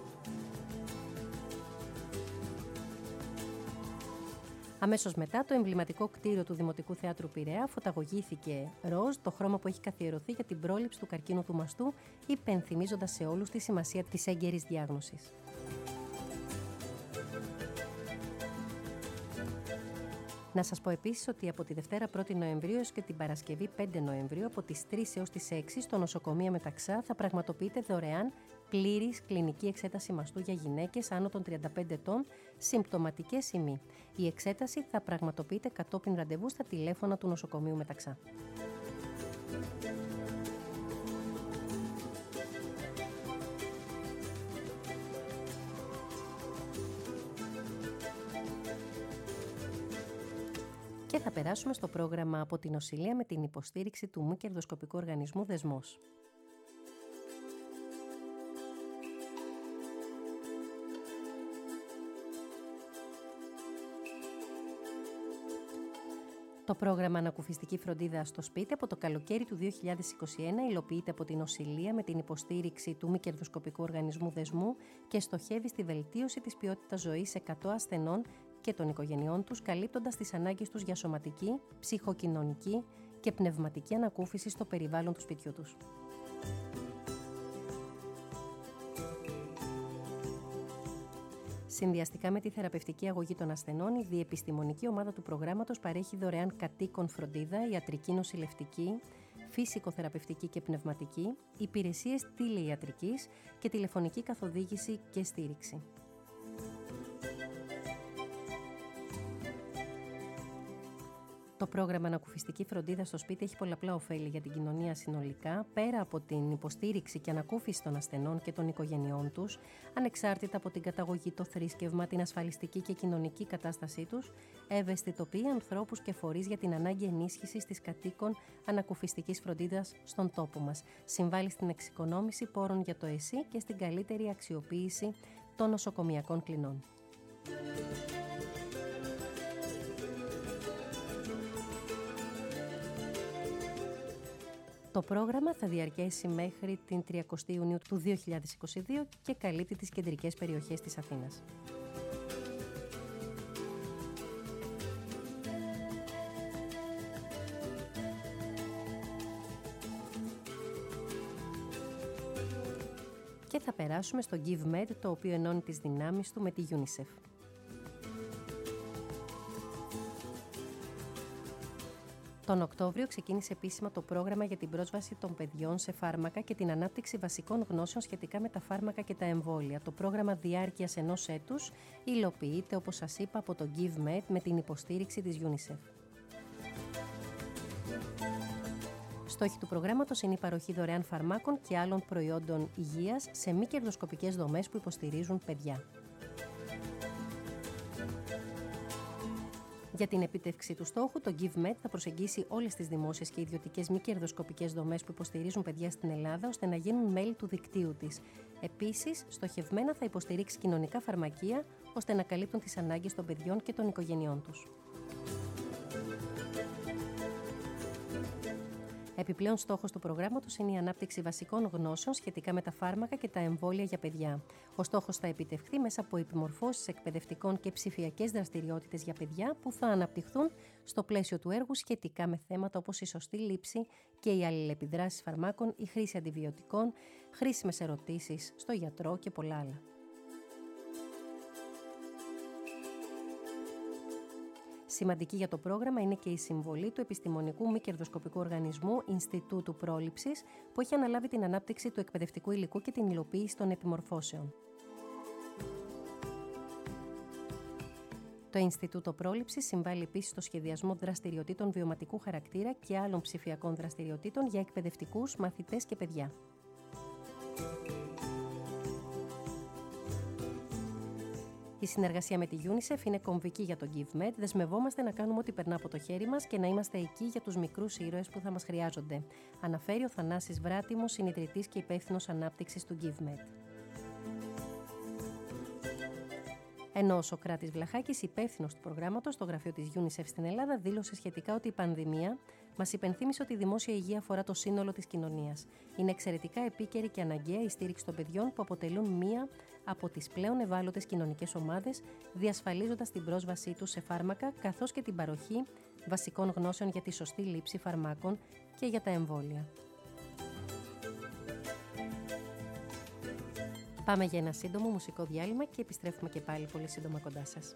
Αμέσως μετά, το εμβληματικό κτίριο του Δημοτικού Θεάτρου Πειραιά φωταγωγήθηκε ροζ, το χρώμα που έχει καθιερωθεί για την πρόληψη του καρκίνου του μαστού, υπενθυμίζοντας σε όλους τη σημασία της έγκαιρης διάγνωσης. Να σας πω επίσης ότι από τη Δευτέρα 1η Νοεμβρίου έως και την Παρασκευή 5 Νοεμβρίου, από τις 3 έως τις 6, στο νοσοκομείο Μεταξά θα πραγματοποιείται δωρεάν πλήρης κλινική εξέταση μαστού για γυναίκες άνω των 35 ετών, συμπτωματικές ή μη. Η εξέταση θα πραγματοποιείται κατόπιν ραντεβού στα τηλέφωνα του νοσοκομείου Μεταξά. Και θα περάσουμε στο πρόγραμμα από την νοσηλεία με την υποστήριξη του μη κερδοσκοπικού οργανισμού Δεσμός. Το πρόγραμμα Ανακουφιστική Φροντίδα στο Σπίτι από το καλοκαίρι του 2021 υλοποιείται από την νοσηλεία με την υποστήριξη του μη κερδοσκοπικού οργανισμού Δεσμού και στοχεύει στη βελτίωση της ποιότητας ζωής 100 ασθενών και των οικογενειών τους, καλύπτοντας τις ανάγκες τους για σωματική, ψυχοκοινωνική και πνευματική ανακούφιση στο περιβάλλον του σπιτιού τους. Συνδυαστικά με τη θεραπευτική αγωγή των ασθενών, η διεπιστημονική ομάδα του προγράμματος παρέχει δωρεάν κατοίκον φροντίδα, ιατρική νοσηλευτική, φυσικοθεραπευτική και πνευματική, υπηρεσίες τηλεϊατρικής και τηλεφωνική καθοδήγηση και στήριξη. Το πρόγραμμα Ανακουφιστική Φροντίδα στο Σπίτι έχει πολλαπλά ωφέλη για την κοινωνία συνολικά, πέρα από την υποστήριξη και ανακούφιση των ασθενών και των οικογενειών τους, ανεξάρτητα από την καταγωγή, το θρήσκευμα, την ασφαλιστική και κοινωνική κατάστασή τους, ευαισθητοποιεί ανθρώπους και φορείς για την ανάγκη ενίσχυσης της κατοίκων ανακουφιστικής φροντίδας στον τόπο μας. Συμβάλλει στην εξοικονόμηση πόρων για το ΕΣΥ και στην καλύτερη αξιοποίηση των νοσοκομειακών κλινών. Το πρόγραμμα θα διαρκέσει μέχρι την 30 Ιουνίου του 2022 και καλύπτει τις κεντρικές περιοχές της Αθήνας. Και θα περάσουμε στο GiveMed, το οποίο ενώνει τις δυνάμεις του με τη UNICEF. Τον Οκτώβριο ξεκίνησε επίσημα το πρόγραμμα για την πρόσβαση των παιδιών σε φάρμακα και την ανάπτυξη βασικών γνώσεων σχετικά με τα φάρμακα και τα εμβόλια. Το πρόγραμμα διάρκειας 1 έτους υλοποιείται, όπως σας είπα, από το GiveMed με την υποστήριξη της UNICEF. Στόχοι του προγράμματος είναι η παροχή δωρεάν φαρμάκων και άλλων προϊόντων υγείας σε μη κερδοσκοπικές δομές που υποστηρίζουν παιδιά. Για την επίτευξη του στόχου, το GiveMed θα προσεγγίσει όλες τις δημόσιες και ιδιωτικές μη κερδοσκοπικές δομές που υποστηρίζουν παιδιά στην Ελλάδα, ώστε να γίνουν μέλη του δικτύου της. Επίσης, στοχευμένα θα υποστηρίξει κοινωνικά φαρμακεία, ώστε να καλύπτουν τις ανάγκες των παιδιών και των οικογενειών τους. Επιπλέον, στόχος του προγράμματος είναι η ανάπτυξη βασικών γνώσεων σχετικά με τα φάρμακα και τα εμβόλια για παιδιά. Ο στόχος θα επιτευχθεί μέσα από επιμορφώσεις εκπαιδευτικών και ψηφιακές δραστηριότητες για παιδιά που θα αναπτυχθούν στο πλαίσιο του έργου σχετικά με θέματα όπως η σωστή λήψη και οι αλληλεπιδράσεις φαρμάκων, η χρήση αντιβιωτικών, χρήσιμες ερωτήσεις στο γιατρό και πολλά άλλα. Σημαντική για το πρόγραμμα είναι και η συμβολή του επιστημονικού μη κερδοσκοπικού οργανισμού Ινστιτούτου Πρόληψης, που έχει αναλάβει την ανάπτυξη του εκπαιδευτικού υλικού και την υλοποίηση των επιμορφώσεων. Το Ινστιτούτο Πρόληψης συμβάλλει επίσης στο σχεδιασμό δραστηριοτήτων βιωματικού χαρακτήρα και άλλων ψηφιακών δραστηριοτήτων για εκπαιδευτικούς, μαθητές και παιδιά. Η συνεργασία με τη UNICEF είναι κομβική για το GiveMed. Δεσμευόμαστε να κάνουμε ό,τι περνά από το χέρι μας και να είμαστε εκεί για τους μικρούς ήρωες που θα μας χρειάζονται, αναφέρει ο Θανάσης Βράτιμος, συνιδρυτής και υπεύθυνος ανάπτυξης του GiveMed. Ενώ ο Σωκράτης Βλαχάκης, υπεύθυνος του προγράμματος στο γραφείο της UNICEF στην Ελλάδα, δήλωσε σχετικά ότι η πανδημία μας υπενθύμισε ότι η δημόσια υγεία αφορά το σύνολο της κοινωνίας. Είναι εξαιρετικά επίκαιρη και αναγκαία η στήριξη των παιδιών που αποτελούν μία από τις πλέον ευάλωτες κοινωνικές ομάδες, διασφαλίζοντας την πρόσβασή τους σε φάρμακα καθώς και την παροχή βασικών γνώσεων για τη σωστή λήψη φαρμάκων και για τα εμβόλια. Πάμε για ένα σύντομο μουσικό διάλειμμα και επιστρέφουμε και πάλι πολύ σύντομα κοντά σας.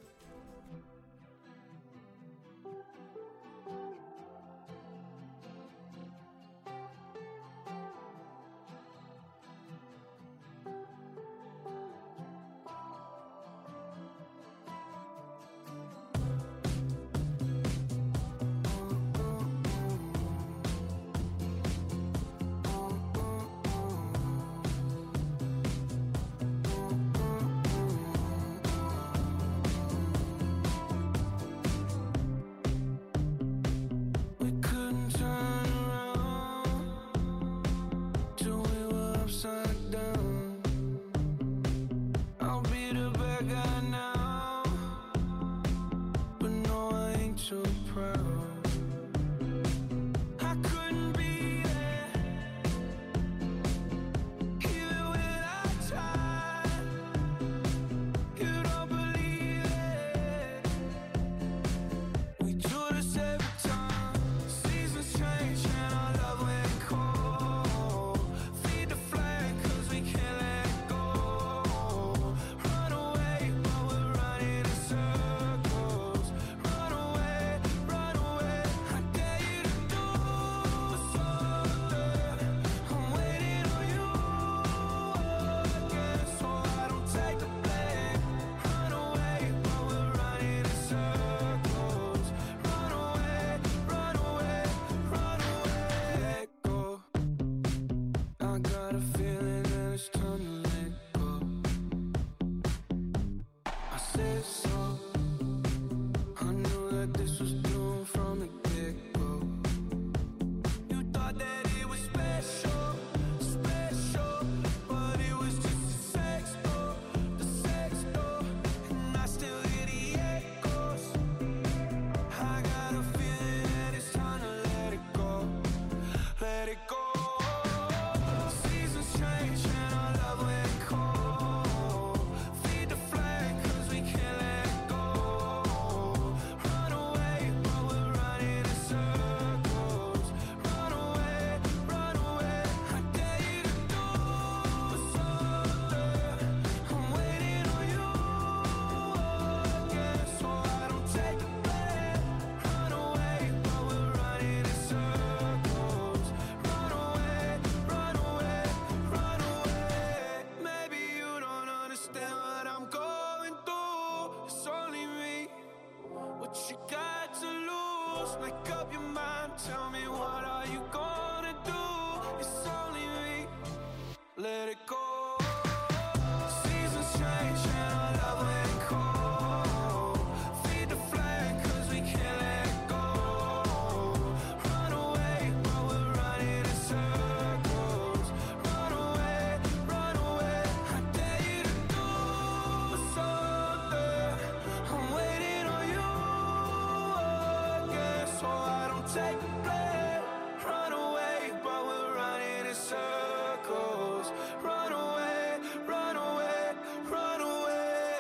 Make up your mind, tell me what are you gonna do? It's only me, let it go. Seasons change and our love went cold. Feed the flame cause we can't let it go. Run away, but we're running in circles. Run away, I dare you to do something. I'm waiting on you again, so I don't take the blame. Run away, but we're running in circles. Run away, run away, run away.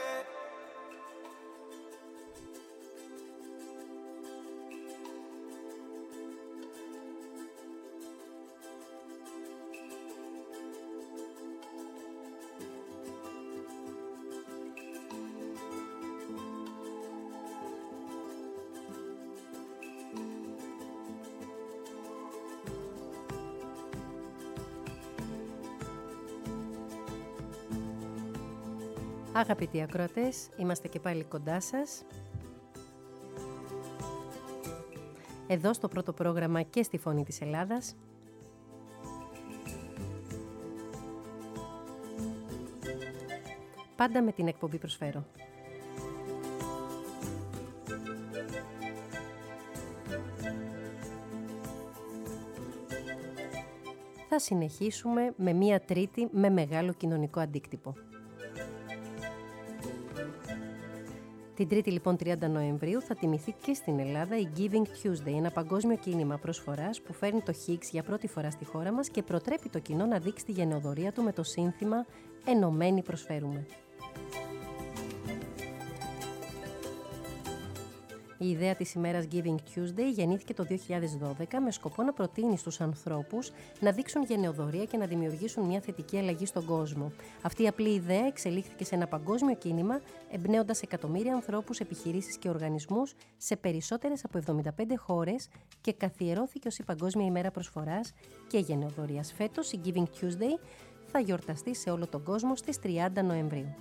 Αγαπητοί ακροατές, είμαστε και πάλι κοντά σας. Εδώ στο πρώτο πρόγραμμα και στη Φωνή της Ελλάδας. Πάντα με την εκπομπή Προσφέρω. Θα συνεχίσουμε με μία Τρίτη με μεγάλο κοινωνικό αντίκτυπο. Την Τρίτη λοιπόν 30 Νοεμβρίου θα τιμηθεί και στην Ελλάδα η Giving Tuesday, ένα παγκόσμιο κίνημα προσφοράς που φέρνει το Higgs για πρώτη φορά στη χώρα μας και προτρέπει το κοινό να δείξει τη γενεοδωρία του με το σύνθημα «Ενωμένοι προσφέρουμε». Η ιδέα της ημέρας Giving Tuesday γεννήθηκε το 2012 με σκοπό να προτείνει στους ανθρώπους να δείξουν γενεοδωρία και να δημιουργήσουν μια θετική αλλαγή στον κόσμο. Αυτή η απλή ιδέα εξελίχθηκε σε ένα παγκόσμιο κίνημα, εμπνέοντας εκατομμύρια ανθρώπους, επιχειρήσεις και οργανισμούς σε περισσότερες από 75 χώρες και καθιερώθηκε ως η Παγκόσμια ημέρα προσφοράς και γενεοδωρίας. Φέτος η Giving Tuesday θα γιορταστεί σε όλο τον κόσμο στις 30 Νοεμβρίου.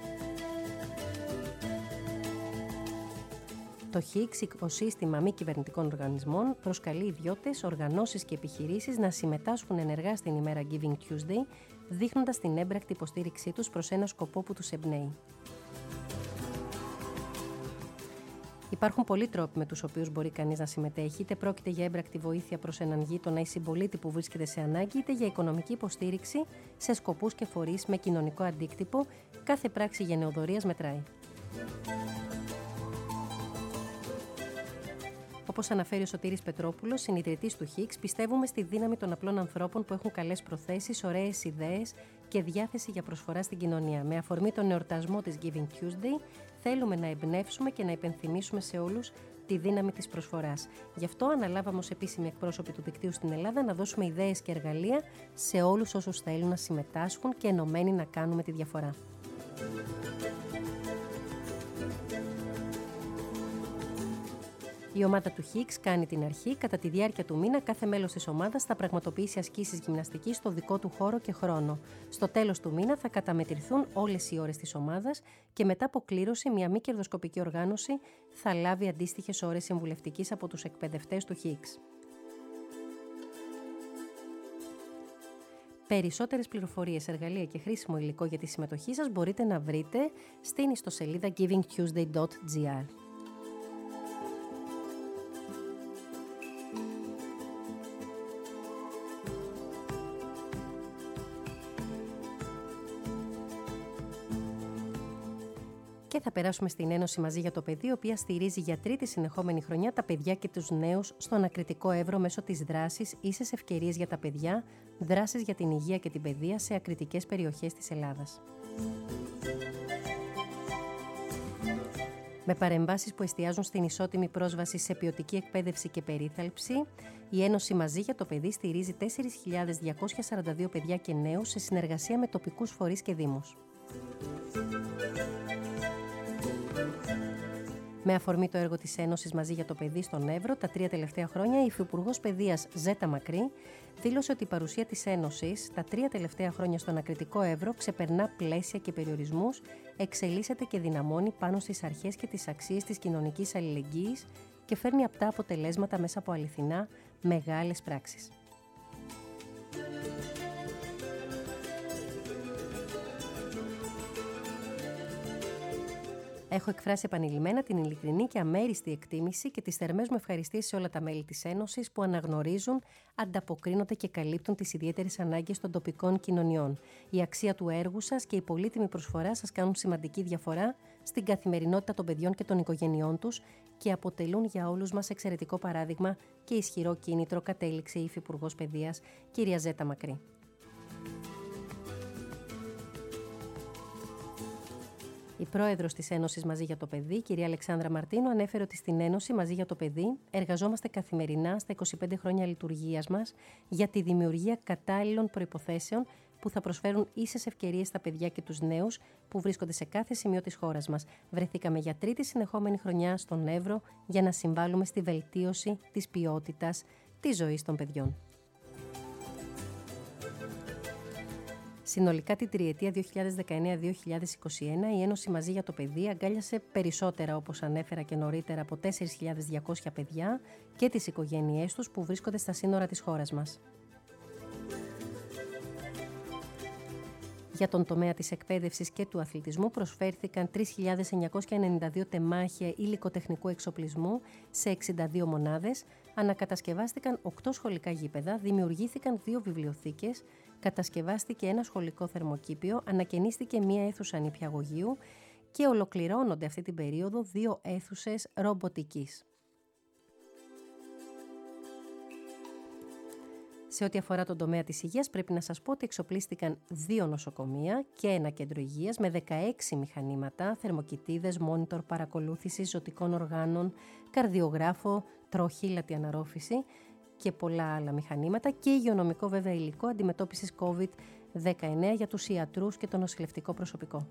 Το Higgs, οικοσύστημα μη κυβερνητικών οργανισμών, προσκαλεί ιδιώτες, οργανώσεις και επιχειρήσεις να συμμετάσχουν ενεργά στην ημέρα Giving Tuesday, δείχνοντας την έμπρακτη υποστήριξή τους προς ένα σκοπό που τους εμπνέει. Υπάρχουν πολλοί τρόποι με τους οποίους μπορεί κανείς να συμμετέχει, είτε πρόκειται για έμπρακτη βοήθεια προς έναν γείτονα ή συμπολίτη που βρίσκεται σε ανάγκη, είτε για οικονομική υποστήριξη σε σκοπούς και φορείς με κοινωνικό αντίκτυπο. Κάθε πράξη γενεοδωρίας μετράει. Όπως αναφέρει ο Σωτήρης Πετρόπουλος, συνιδρυτής του Higgs, πιστεύουμε στη δύναμη των απλών ανθρώπων που έχουν καλές προθέσεις, ωραίες ιδέες και διάθεση για προσφορά στην κοινωνία. Με αφορμή τον εορτασμό της Giving Tuesday, θέλουμε να εμπνεύσουμε και να υπενθυμίσουμε σε όλους τη δύναμη της προσφοράς. Γι' αυτό αναλάβαμε ως επίσημοι εκπρόσωποι του δικτύου στην Ελλάδα να δώσουμε ιδέες και εργαλεία σε όλους όσους θέλουν να συμμετάσχουν και ενωμένοι να κάνουμε τη διαφορά. Η ομάδα του Higgs κάνει την αρχή. Κατά τη διάρκεια του μήνα, κάθε μέλος της ομάδας θα πραγματοποιήσει ασκήσεις γυμναστικής στο δικό του χώρο και χρόνο. Στο τέλος του μήνα θα καταμετρηθούν όλες οι ώρες της ομάδας και μετά από κλήρωση, μια μη κερδοσκοπική οργάνωση θα λάβει αντίστοιχες ώρες συμβουλευτικής από τους εκπαιδευτές του Higgs. Περισσότερες πληροφορίες, εργαλεία και χρήσιμο υλικό για τη συμμετοχή σας μπορείτε να βρείτε στην ιστοσελίδα givingtuesday.gr. Και θα περάσουμε στην Ένωση Μαζί για το Παιδί, η οποία στηρίζει για τρίτη συνεχόμενη χρονιά τα παιδιά και τους νέους στο ανακριτικό Εύρο μέσω της δράσης Ίσες Ευκαιρίες για τα Παιδιά, δράσεις για την υγεία και την παιδεία σε ακριτικές περιοχές της Ελλάδας. Με παρεμβάσεις που εστιάζουν στην ισότιμη πρόσβαση σε ποιοτική εκπαίδευση και περίθαλψη, η Ένωση Μαζί για το Παιδί στηρίζει 4.242 παιδιά και νέους σε συνεργασία με τοπικούς φορείς και δήμους. Με αφορμή το έργο της Ένωσης Μαζί για το Παιδί στον Εύρο, τα 3 τελευταία χρόνια, η Υφυπουργός Παιδείας Ζέτα Μακρύ δήλωσε ότι η παρουσία της Ένωσης τα 3 τελευταία χρόνια στον ακριτικό Εύρο ξεπερνά πλαίσια και περιορισμούς, εξελίσσεται και δυναμώνει πάνω στις αρχές και τις αξίες της κοινωνικής αλληλεγγύης και φέρνει απτά αποτελέσματα μέσα από αληθινά μεγάλες πράξεις. Έχω εκφράσει επανειλημμένα την ειλικρινή και αμέριστη εκτίμηση και τις θερμές μου ευχαριστίες σε όλα τα μέλη της Ένωσης που αναγνωρίζουν, ανταποκρίνονται και καλύπτουν τις ιδιαίτερες ανάγκες των τοπικών κοινωνιών. Η αξία του έργου σας και η πολύτιμη προσφορά σας κάνουν σημαντική διαφορά στην καθημερινότητα των παιδιών και των οικογενειών τους και αποτελούν για όλους μας εξαιρετικό παράδειγμα και ισχυρό κίνητρο, κατέληξε η Υφυπουργός Παιδείας, κυρία Ζέτα Μακρύ. Η πρόεδρος της Ένωσης Μαζί για το Παιδί, κυρία Αλεξάνδρα Μαρτίνου, ανέφερε ότι στην Ένωση Μαζί για το Παιδί εργαζόμαστε καθημερινά στα 25 χρόνια λειτουργίας μας για τη δημιουργία κατάλληλων προϋποθέσεων που θα προσφέρουν ίσες ευκαιρίες στα παιδιά και τους νέους που βρίσκονται σε κάθε σημείο της χώρας μας. Βρεθήκαμε για τρίτη συνεχόμενη χρονιά στον Εύρο για να συμβάλλουμε στη βελτίωση της ποιότητας της ζωής των παιδιών. Συνολικά την τριετία 2019-2021 η Ένωση Μαζί για το Παιδί αγκάλιασε περισσότερα, όπως ανέφερα και νωρίτερα, από 4.200 παιδιά και τις οικογένειές τους που βρίσκονται στα σύνορα της χώρας μας. Για τον τομέα της εκπαίδευσης και του αθλητισμού προσφέρθηκαν 3.992 τεμάχια υλικοτεχνικού εξοπλισμού σε 62 μονάδες, ανακατασκευάστηκαν 8 σχολικά γήπεδα, δημιουργήθηκαν 2 βιβλιοθήκες, κατασκευάστηκε ένα σχολικό θερμοκήπιο, ανακαινίστηκε μία αίθουσα νηπιαγωγείου και ολοκληρώνονται αυτή την περίοδο 2 αίθουσες ρομποτικής. Σε ό,τι αφορά τον τομέα της υγείας, πρέπει να σας πω ότι εξοπλίστηκαν 2 νοσοκομεία και ένα κέντρο υγείας με 16 μηχανήματα, θερμοκοιτίδες, μόνιτορ παρακολούθησης ζωτικών οργάνων, καρδιογράφο, τροχή, λατιαναρρόφηση και πολλά άλλα μηχανήματα και υγειονομικό βέβαια υλικό αντιμετώπισης COVID-19 για τους ιατρούς και το νοσηλευτικό προσωπικό.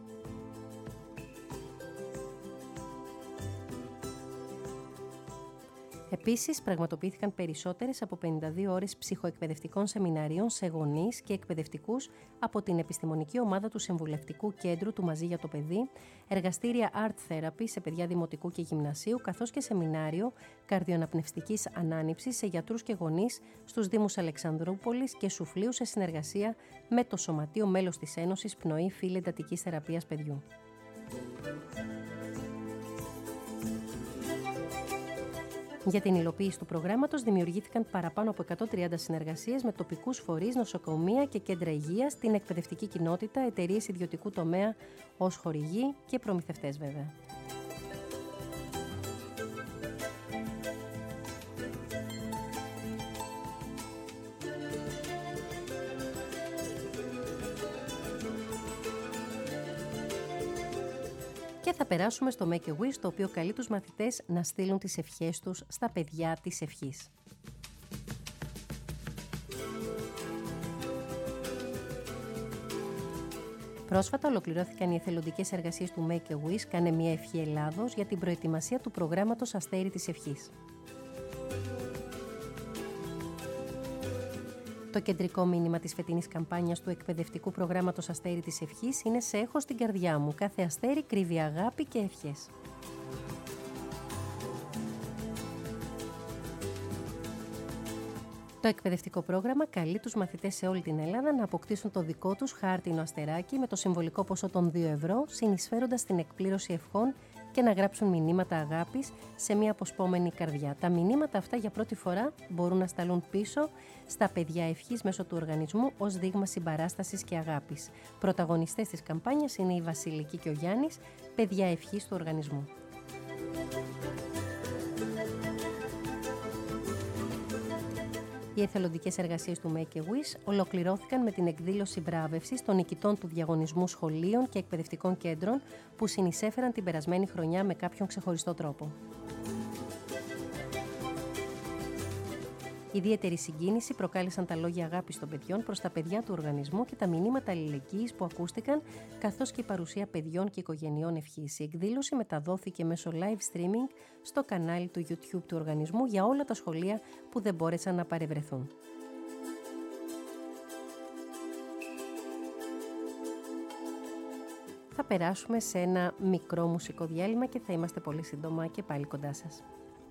Επίσης, πραγματοποιήθηκαν περισσότερες από 52 ώρες ψυχοεκπαιδευτικών σεμιναρίων σε γονείς και εκπαιδευτικούς από την επιστημονική ομάδα του Συμβουλευτικού Κέντρου του Μαζί για το Παιδί, εργαστήρια Art Therapy σε παιδιά δημοτικού και γυμνασίου, καθώς και σεμινάριο καρδιοαναπνευστικής ανάνυψης σε γιατρούς και γονείς στους Δήμους Αλεξανδρούπολης και Σουφλίου σε συνεργασία με το Σωματείο μέλος της Ένωσης Πνοή Φύλη Εντατικής Θεραπείας Παιδιού. Για την υλοποίηση του προγράμματος δημιουργήθηκαν παραπάνω από 130 συνεργασίες με τοπικούς φορείς, νοσοκομεία και κέντρα υγείας, την εκπαιδευτική κοινότητα, εταιρείες ιδιωτικού τομέα ως χορηγοί και προμηθευτές βέβαια. Και θα περάσουμε στο Make a Wish, το οποίο καλεί τους μαθητές να στείλουν τις ευχές τους στα παιδιά της ευχής. Πρόσφατα ολοκληρώθηκαν οι εθελοντικές εργασίες του Make a Wish, κάνε μια ευχή Ελλάδος, για την προετοιμασία του προγράμματος Αστέρι της Ευχής. Το κεντρικό μήνυμα της φετινής καμπάνιας του εκπαιδευτικού προγράμματος Αστέρι της Ευχής είναι «Σε έχω στην καρδιά μου, κάθε αστέρι κρύβει αγάπη και ευχές». Το εκπαιδευτικό πρόγραμμα καλεί τους μαθητές σε όλη την Ελλάδα να αποκτήσουν το δικό τους χάρτινο αστεράκι με το συμβολικό ποσό των 2 ευρώ, συνεισφέροντας στην εκπλήρωση ευχών και να γράψουν μηνύματα αγάπης σε μια αποσπόμενη καρδιά. Τα μηνύματα αυτά για πρώτη φορά μπορούν να σταλούν πίσω στα παιδιά ευχής μέσω του οργανισμού ως δείγμα συμπαράστασης και αγάπης. Πρωταγωνιστές της καμπάνιας είναι η Βασιλική και ο Γιάννης, παιδιά ευχής του οργανισμού. Οι εθελοντικές εργασίες του Make a Wish ολοκληρώθηκαν με την εκδήλωση βράβευσης των νικητών του διαγωνισμού σχολείων και εκπαιδευτικών κέντρων που συνεισέφεραν την περασμένη χρονιά με κάποιον ξεχωριστό τρόπο. Ιδιαίτερη συγκίνηση προκάλεσαν τα λόγια αγάπης των παιδιών προς τα παιδιά του οργανισμού και τα μηνύματα αλληλεγγύης που ακούστηκαν, καθώς και η παρουσία παιδιών και οικογενειών ευχής. Η εκδήλωση μεταδόθηκε μέσω live streaming στο κανάλι του YouTube του οργανισμού για όλα τα σχολεία που δεν μπόρεσαν να παρευρεθούν. Θα περάσουμε σε ένα μικρό μουσικό διάλειμμα και θα είμαστε πολύ σύντομα και πάλι κοντά σας.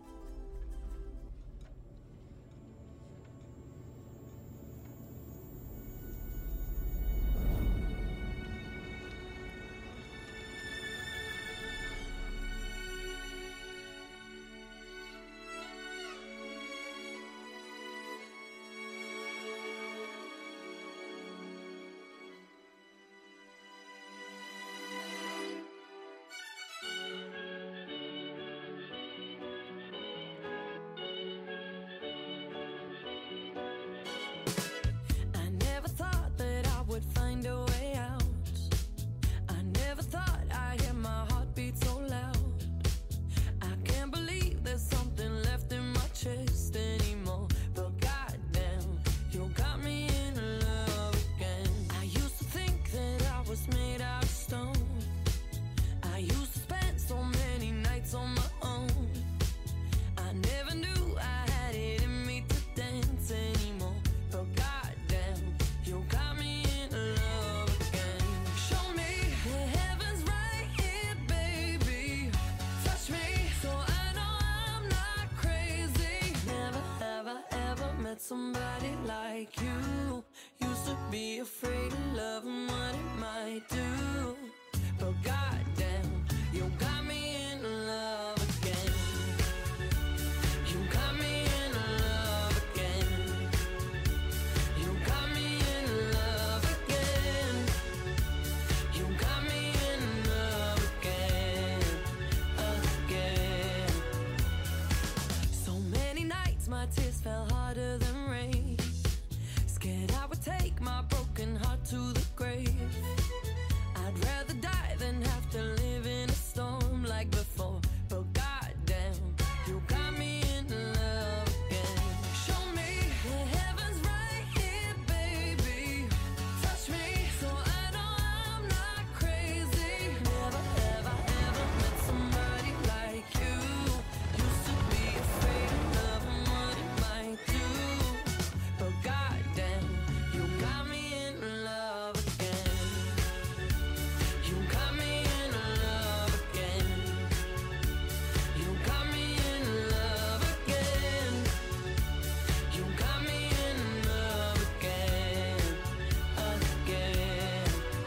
be afraid of love and what it might do. But goddamn, you got me in love again. You got me in love again. You got me in love again. You got me in love again, again. So many nights my tears fell harder than rain. Scared I would take my broken heart to the grave. I'd rather die than have to live in a storm like before. But goddamn, you got me in love again. Show me the heavens right here, baby. Touch me so I know I'm not crazy. Never have I ever met somebody like you. Used to be afraid of love and what it might do. But goddamn, you got me in love again. You got me in love again. You got me in love again. You got me in love again, again.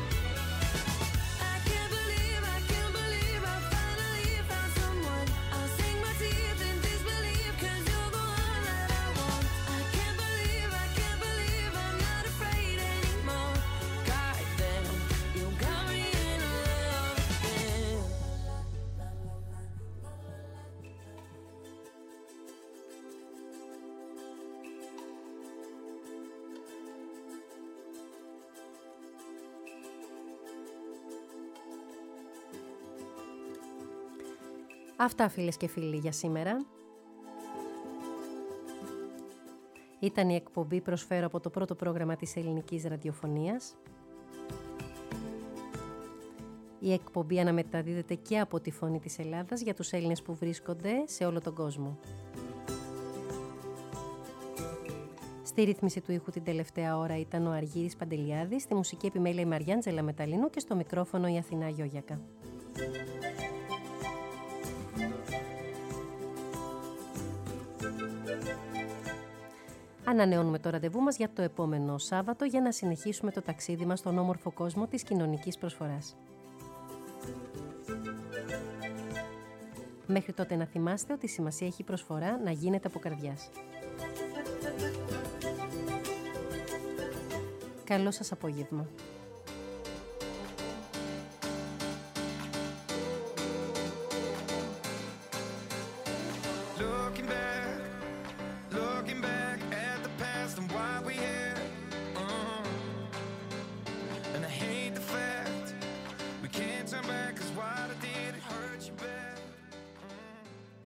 I can't believe I finally found someone. I'll sink my teeth in disbelief 'cause you're the one that I want. I can't believe I'm not afraid anymore. Goddamn, you got me in love again. Αυτά, φίλες και φίλοι, για σήμερα. Ήταν η εκπομπή «Προσφέρω» από το πρώτο πρόγραμμα της ελληνικής ραδιοφωνίας. Η εκπομπή αναμεταδίδεται και από τη Φωνή της Ελλάδας για τους Έλληνες που βρίσκονται σε όλο τον κόσμο. Στη ρύθμιση του ήχου την τελευταία ώρα ήταν ο Αργύρης Παντελιάδης, στη μουσική επιμέλεια η Μαριάντζελα Μεταλίνου και στο μικρόφωνο η Αθηνά Γιώγιακα. Ανανεώνουμε το ραντεβού μας για το επόμενο Σάββατο για να συνεχίσουμε το ταξίδι μας στον όμορφο κόσμο της κοινωνικής προσφοράς. Μέχρι τότε να θυμάστε ότι σημασία έχει η προσφορά να γίνεται από καρδιάς. Καλό σας απόγευμα. Looking back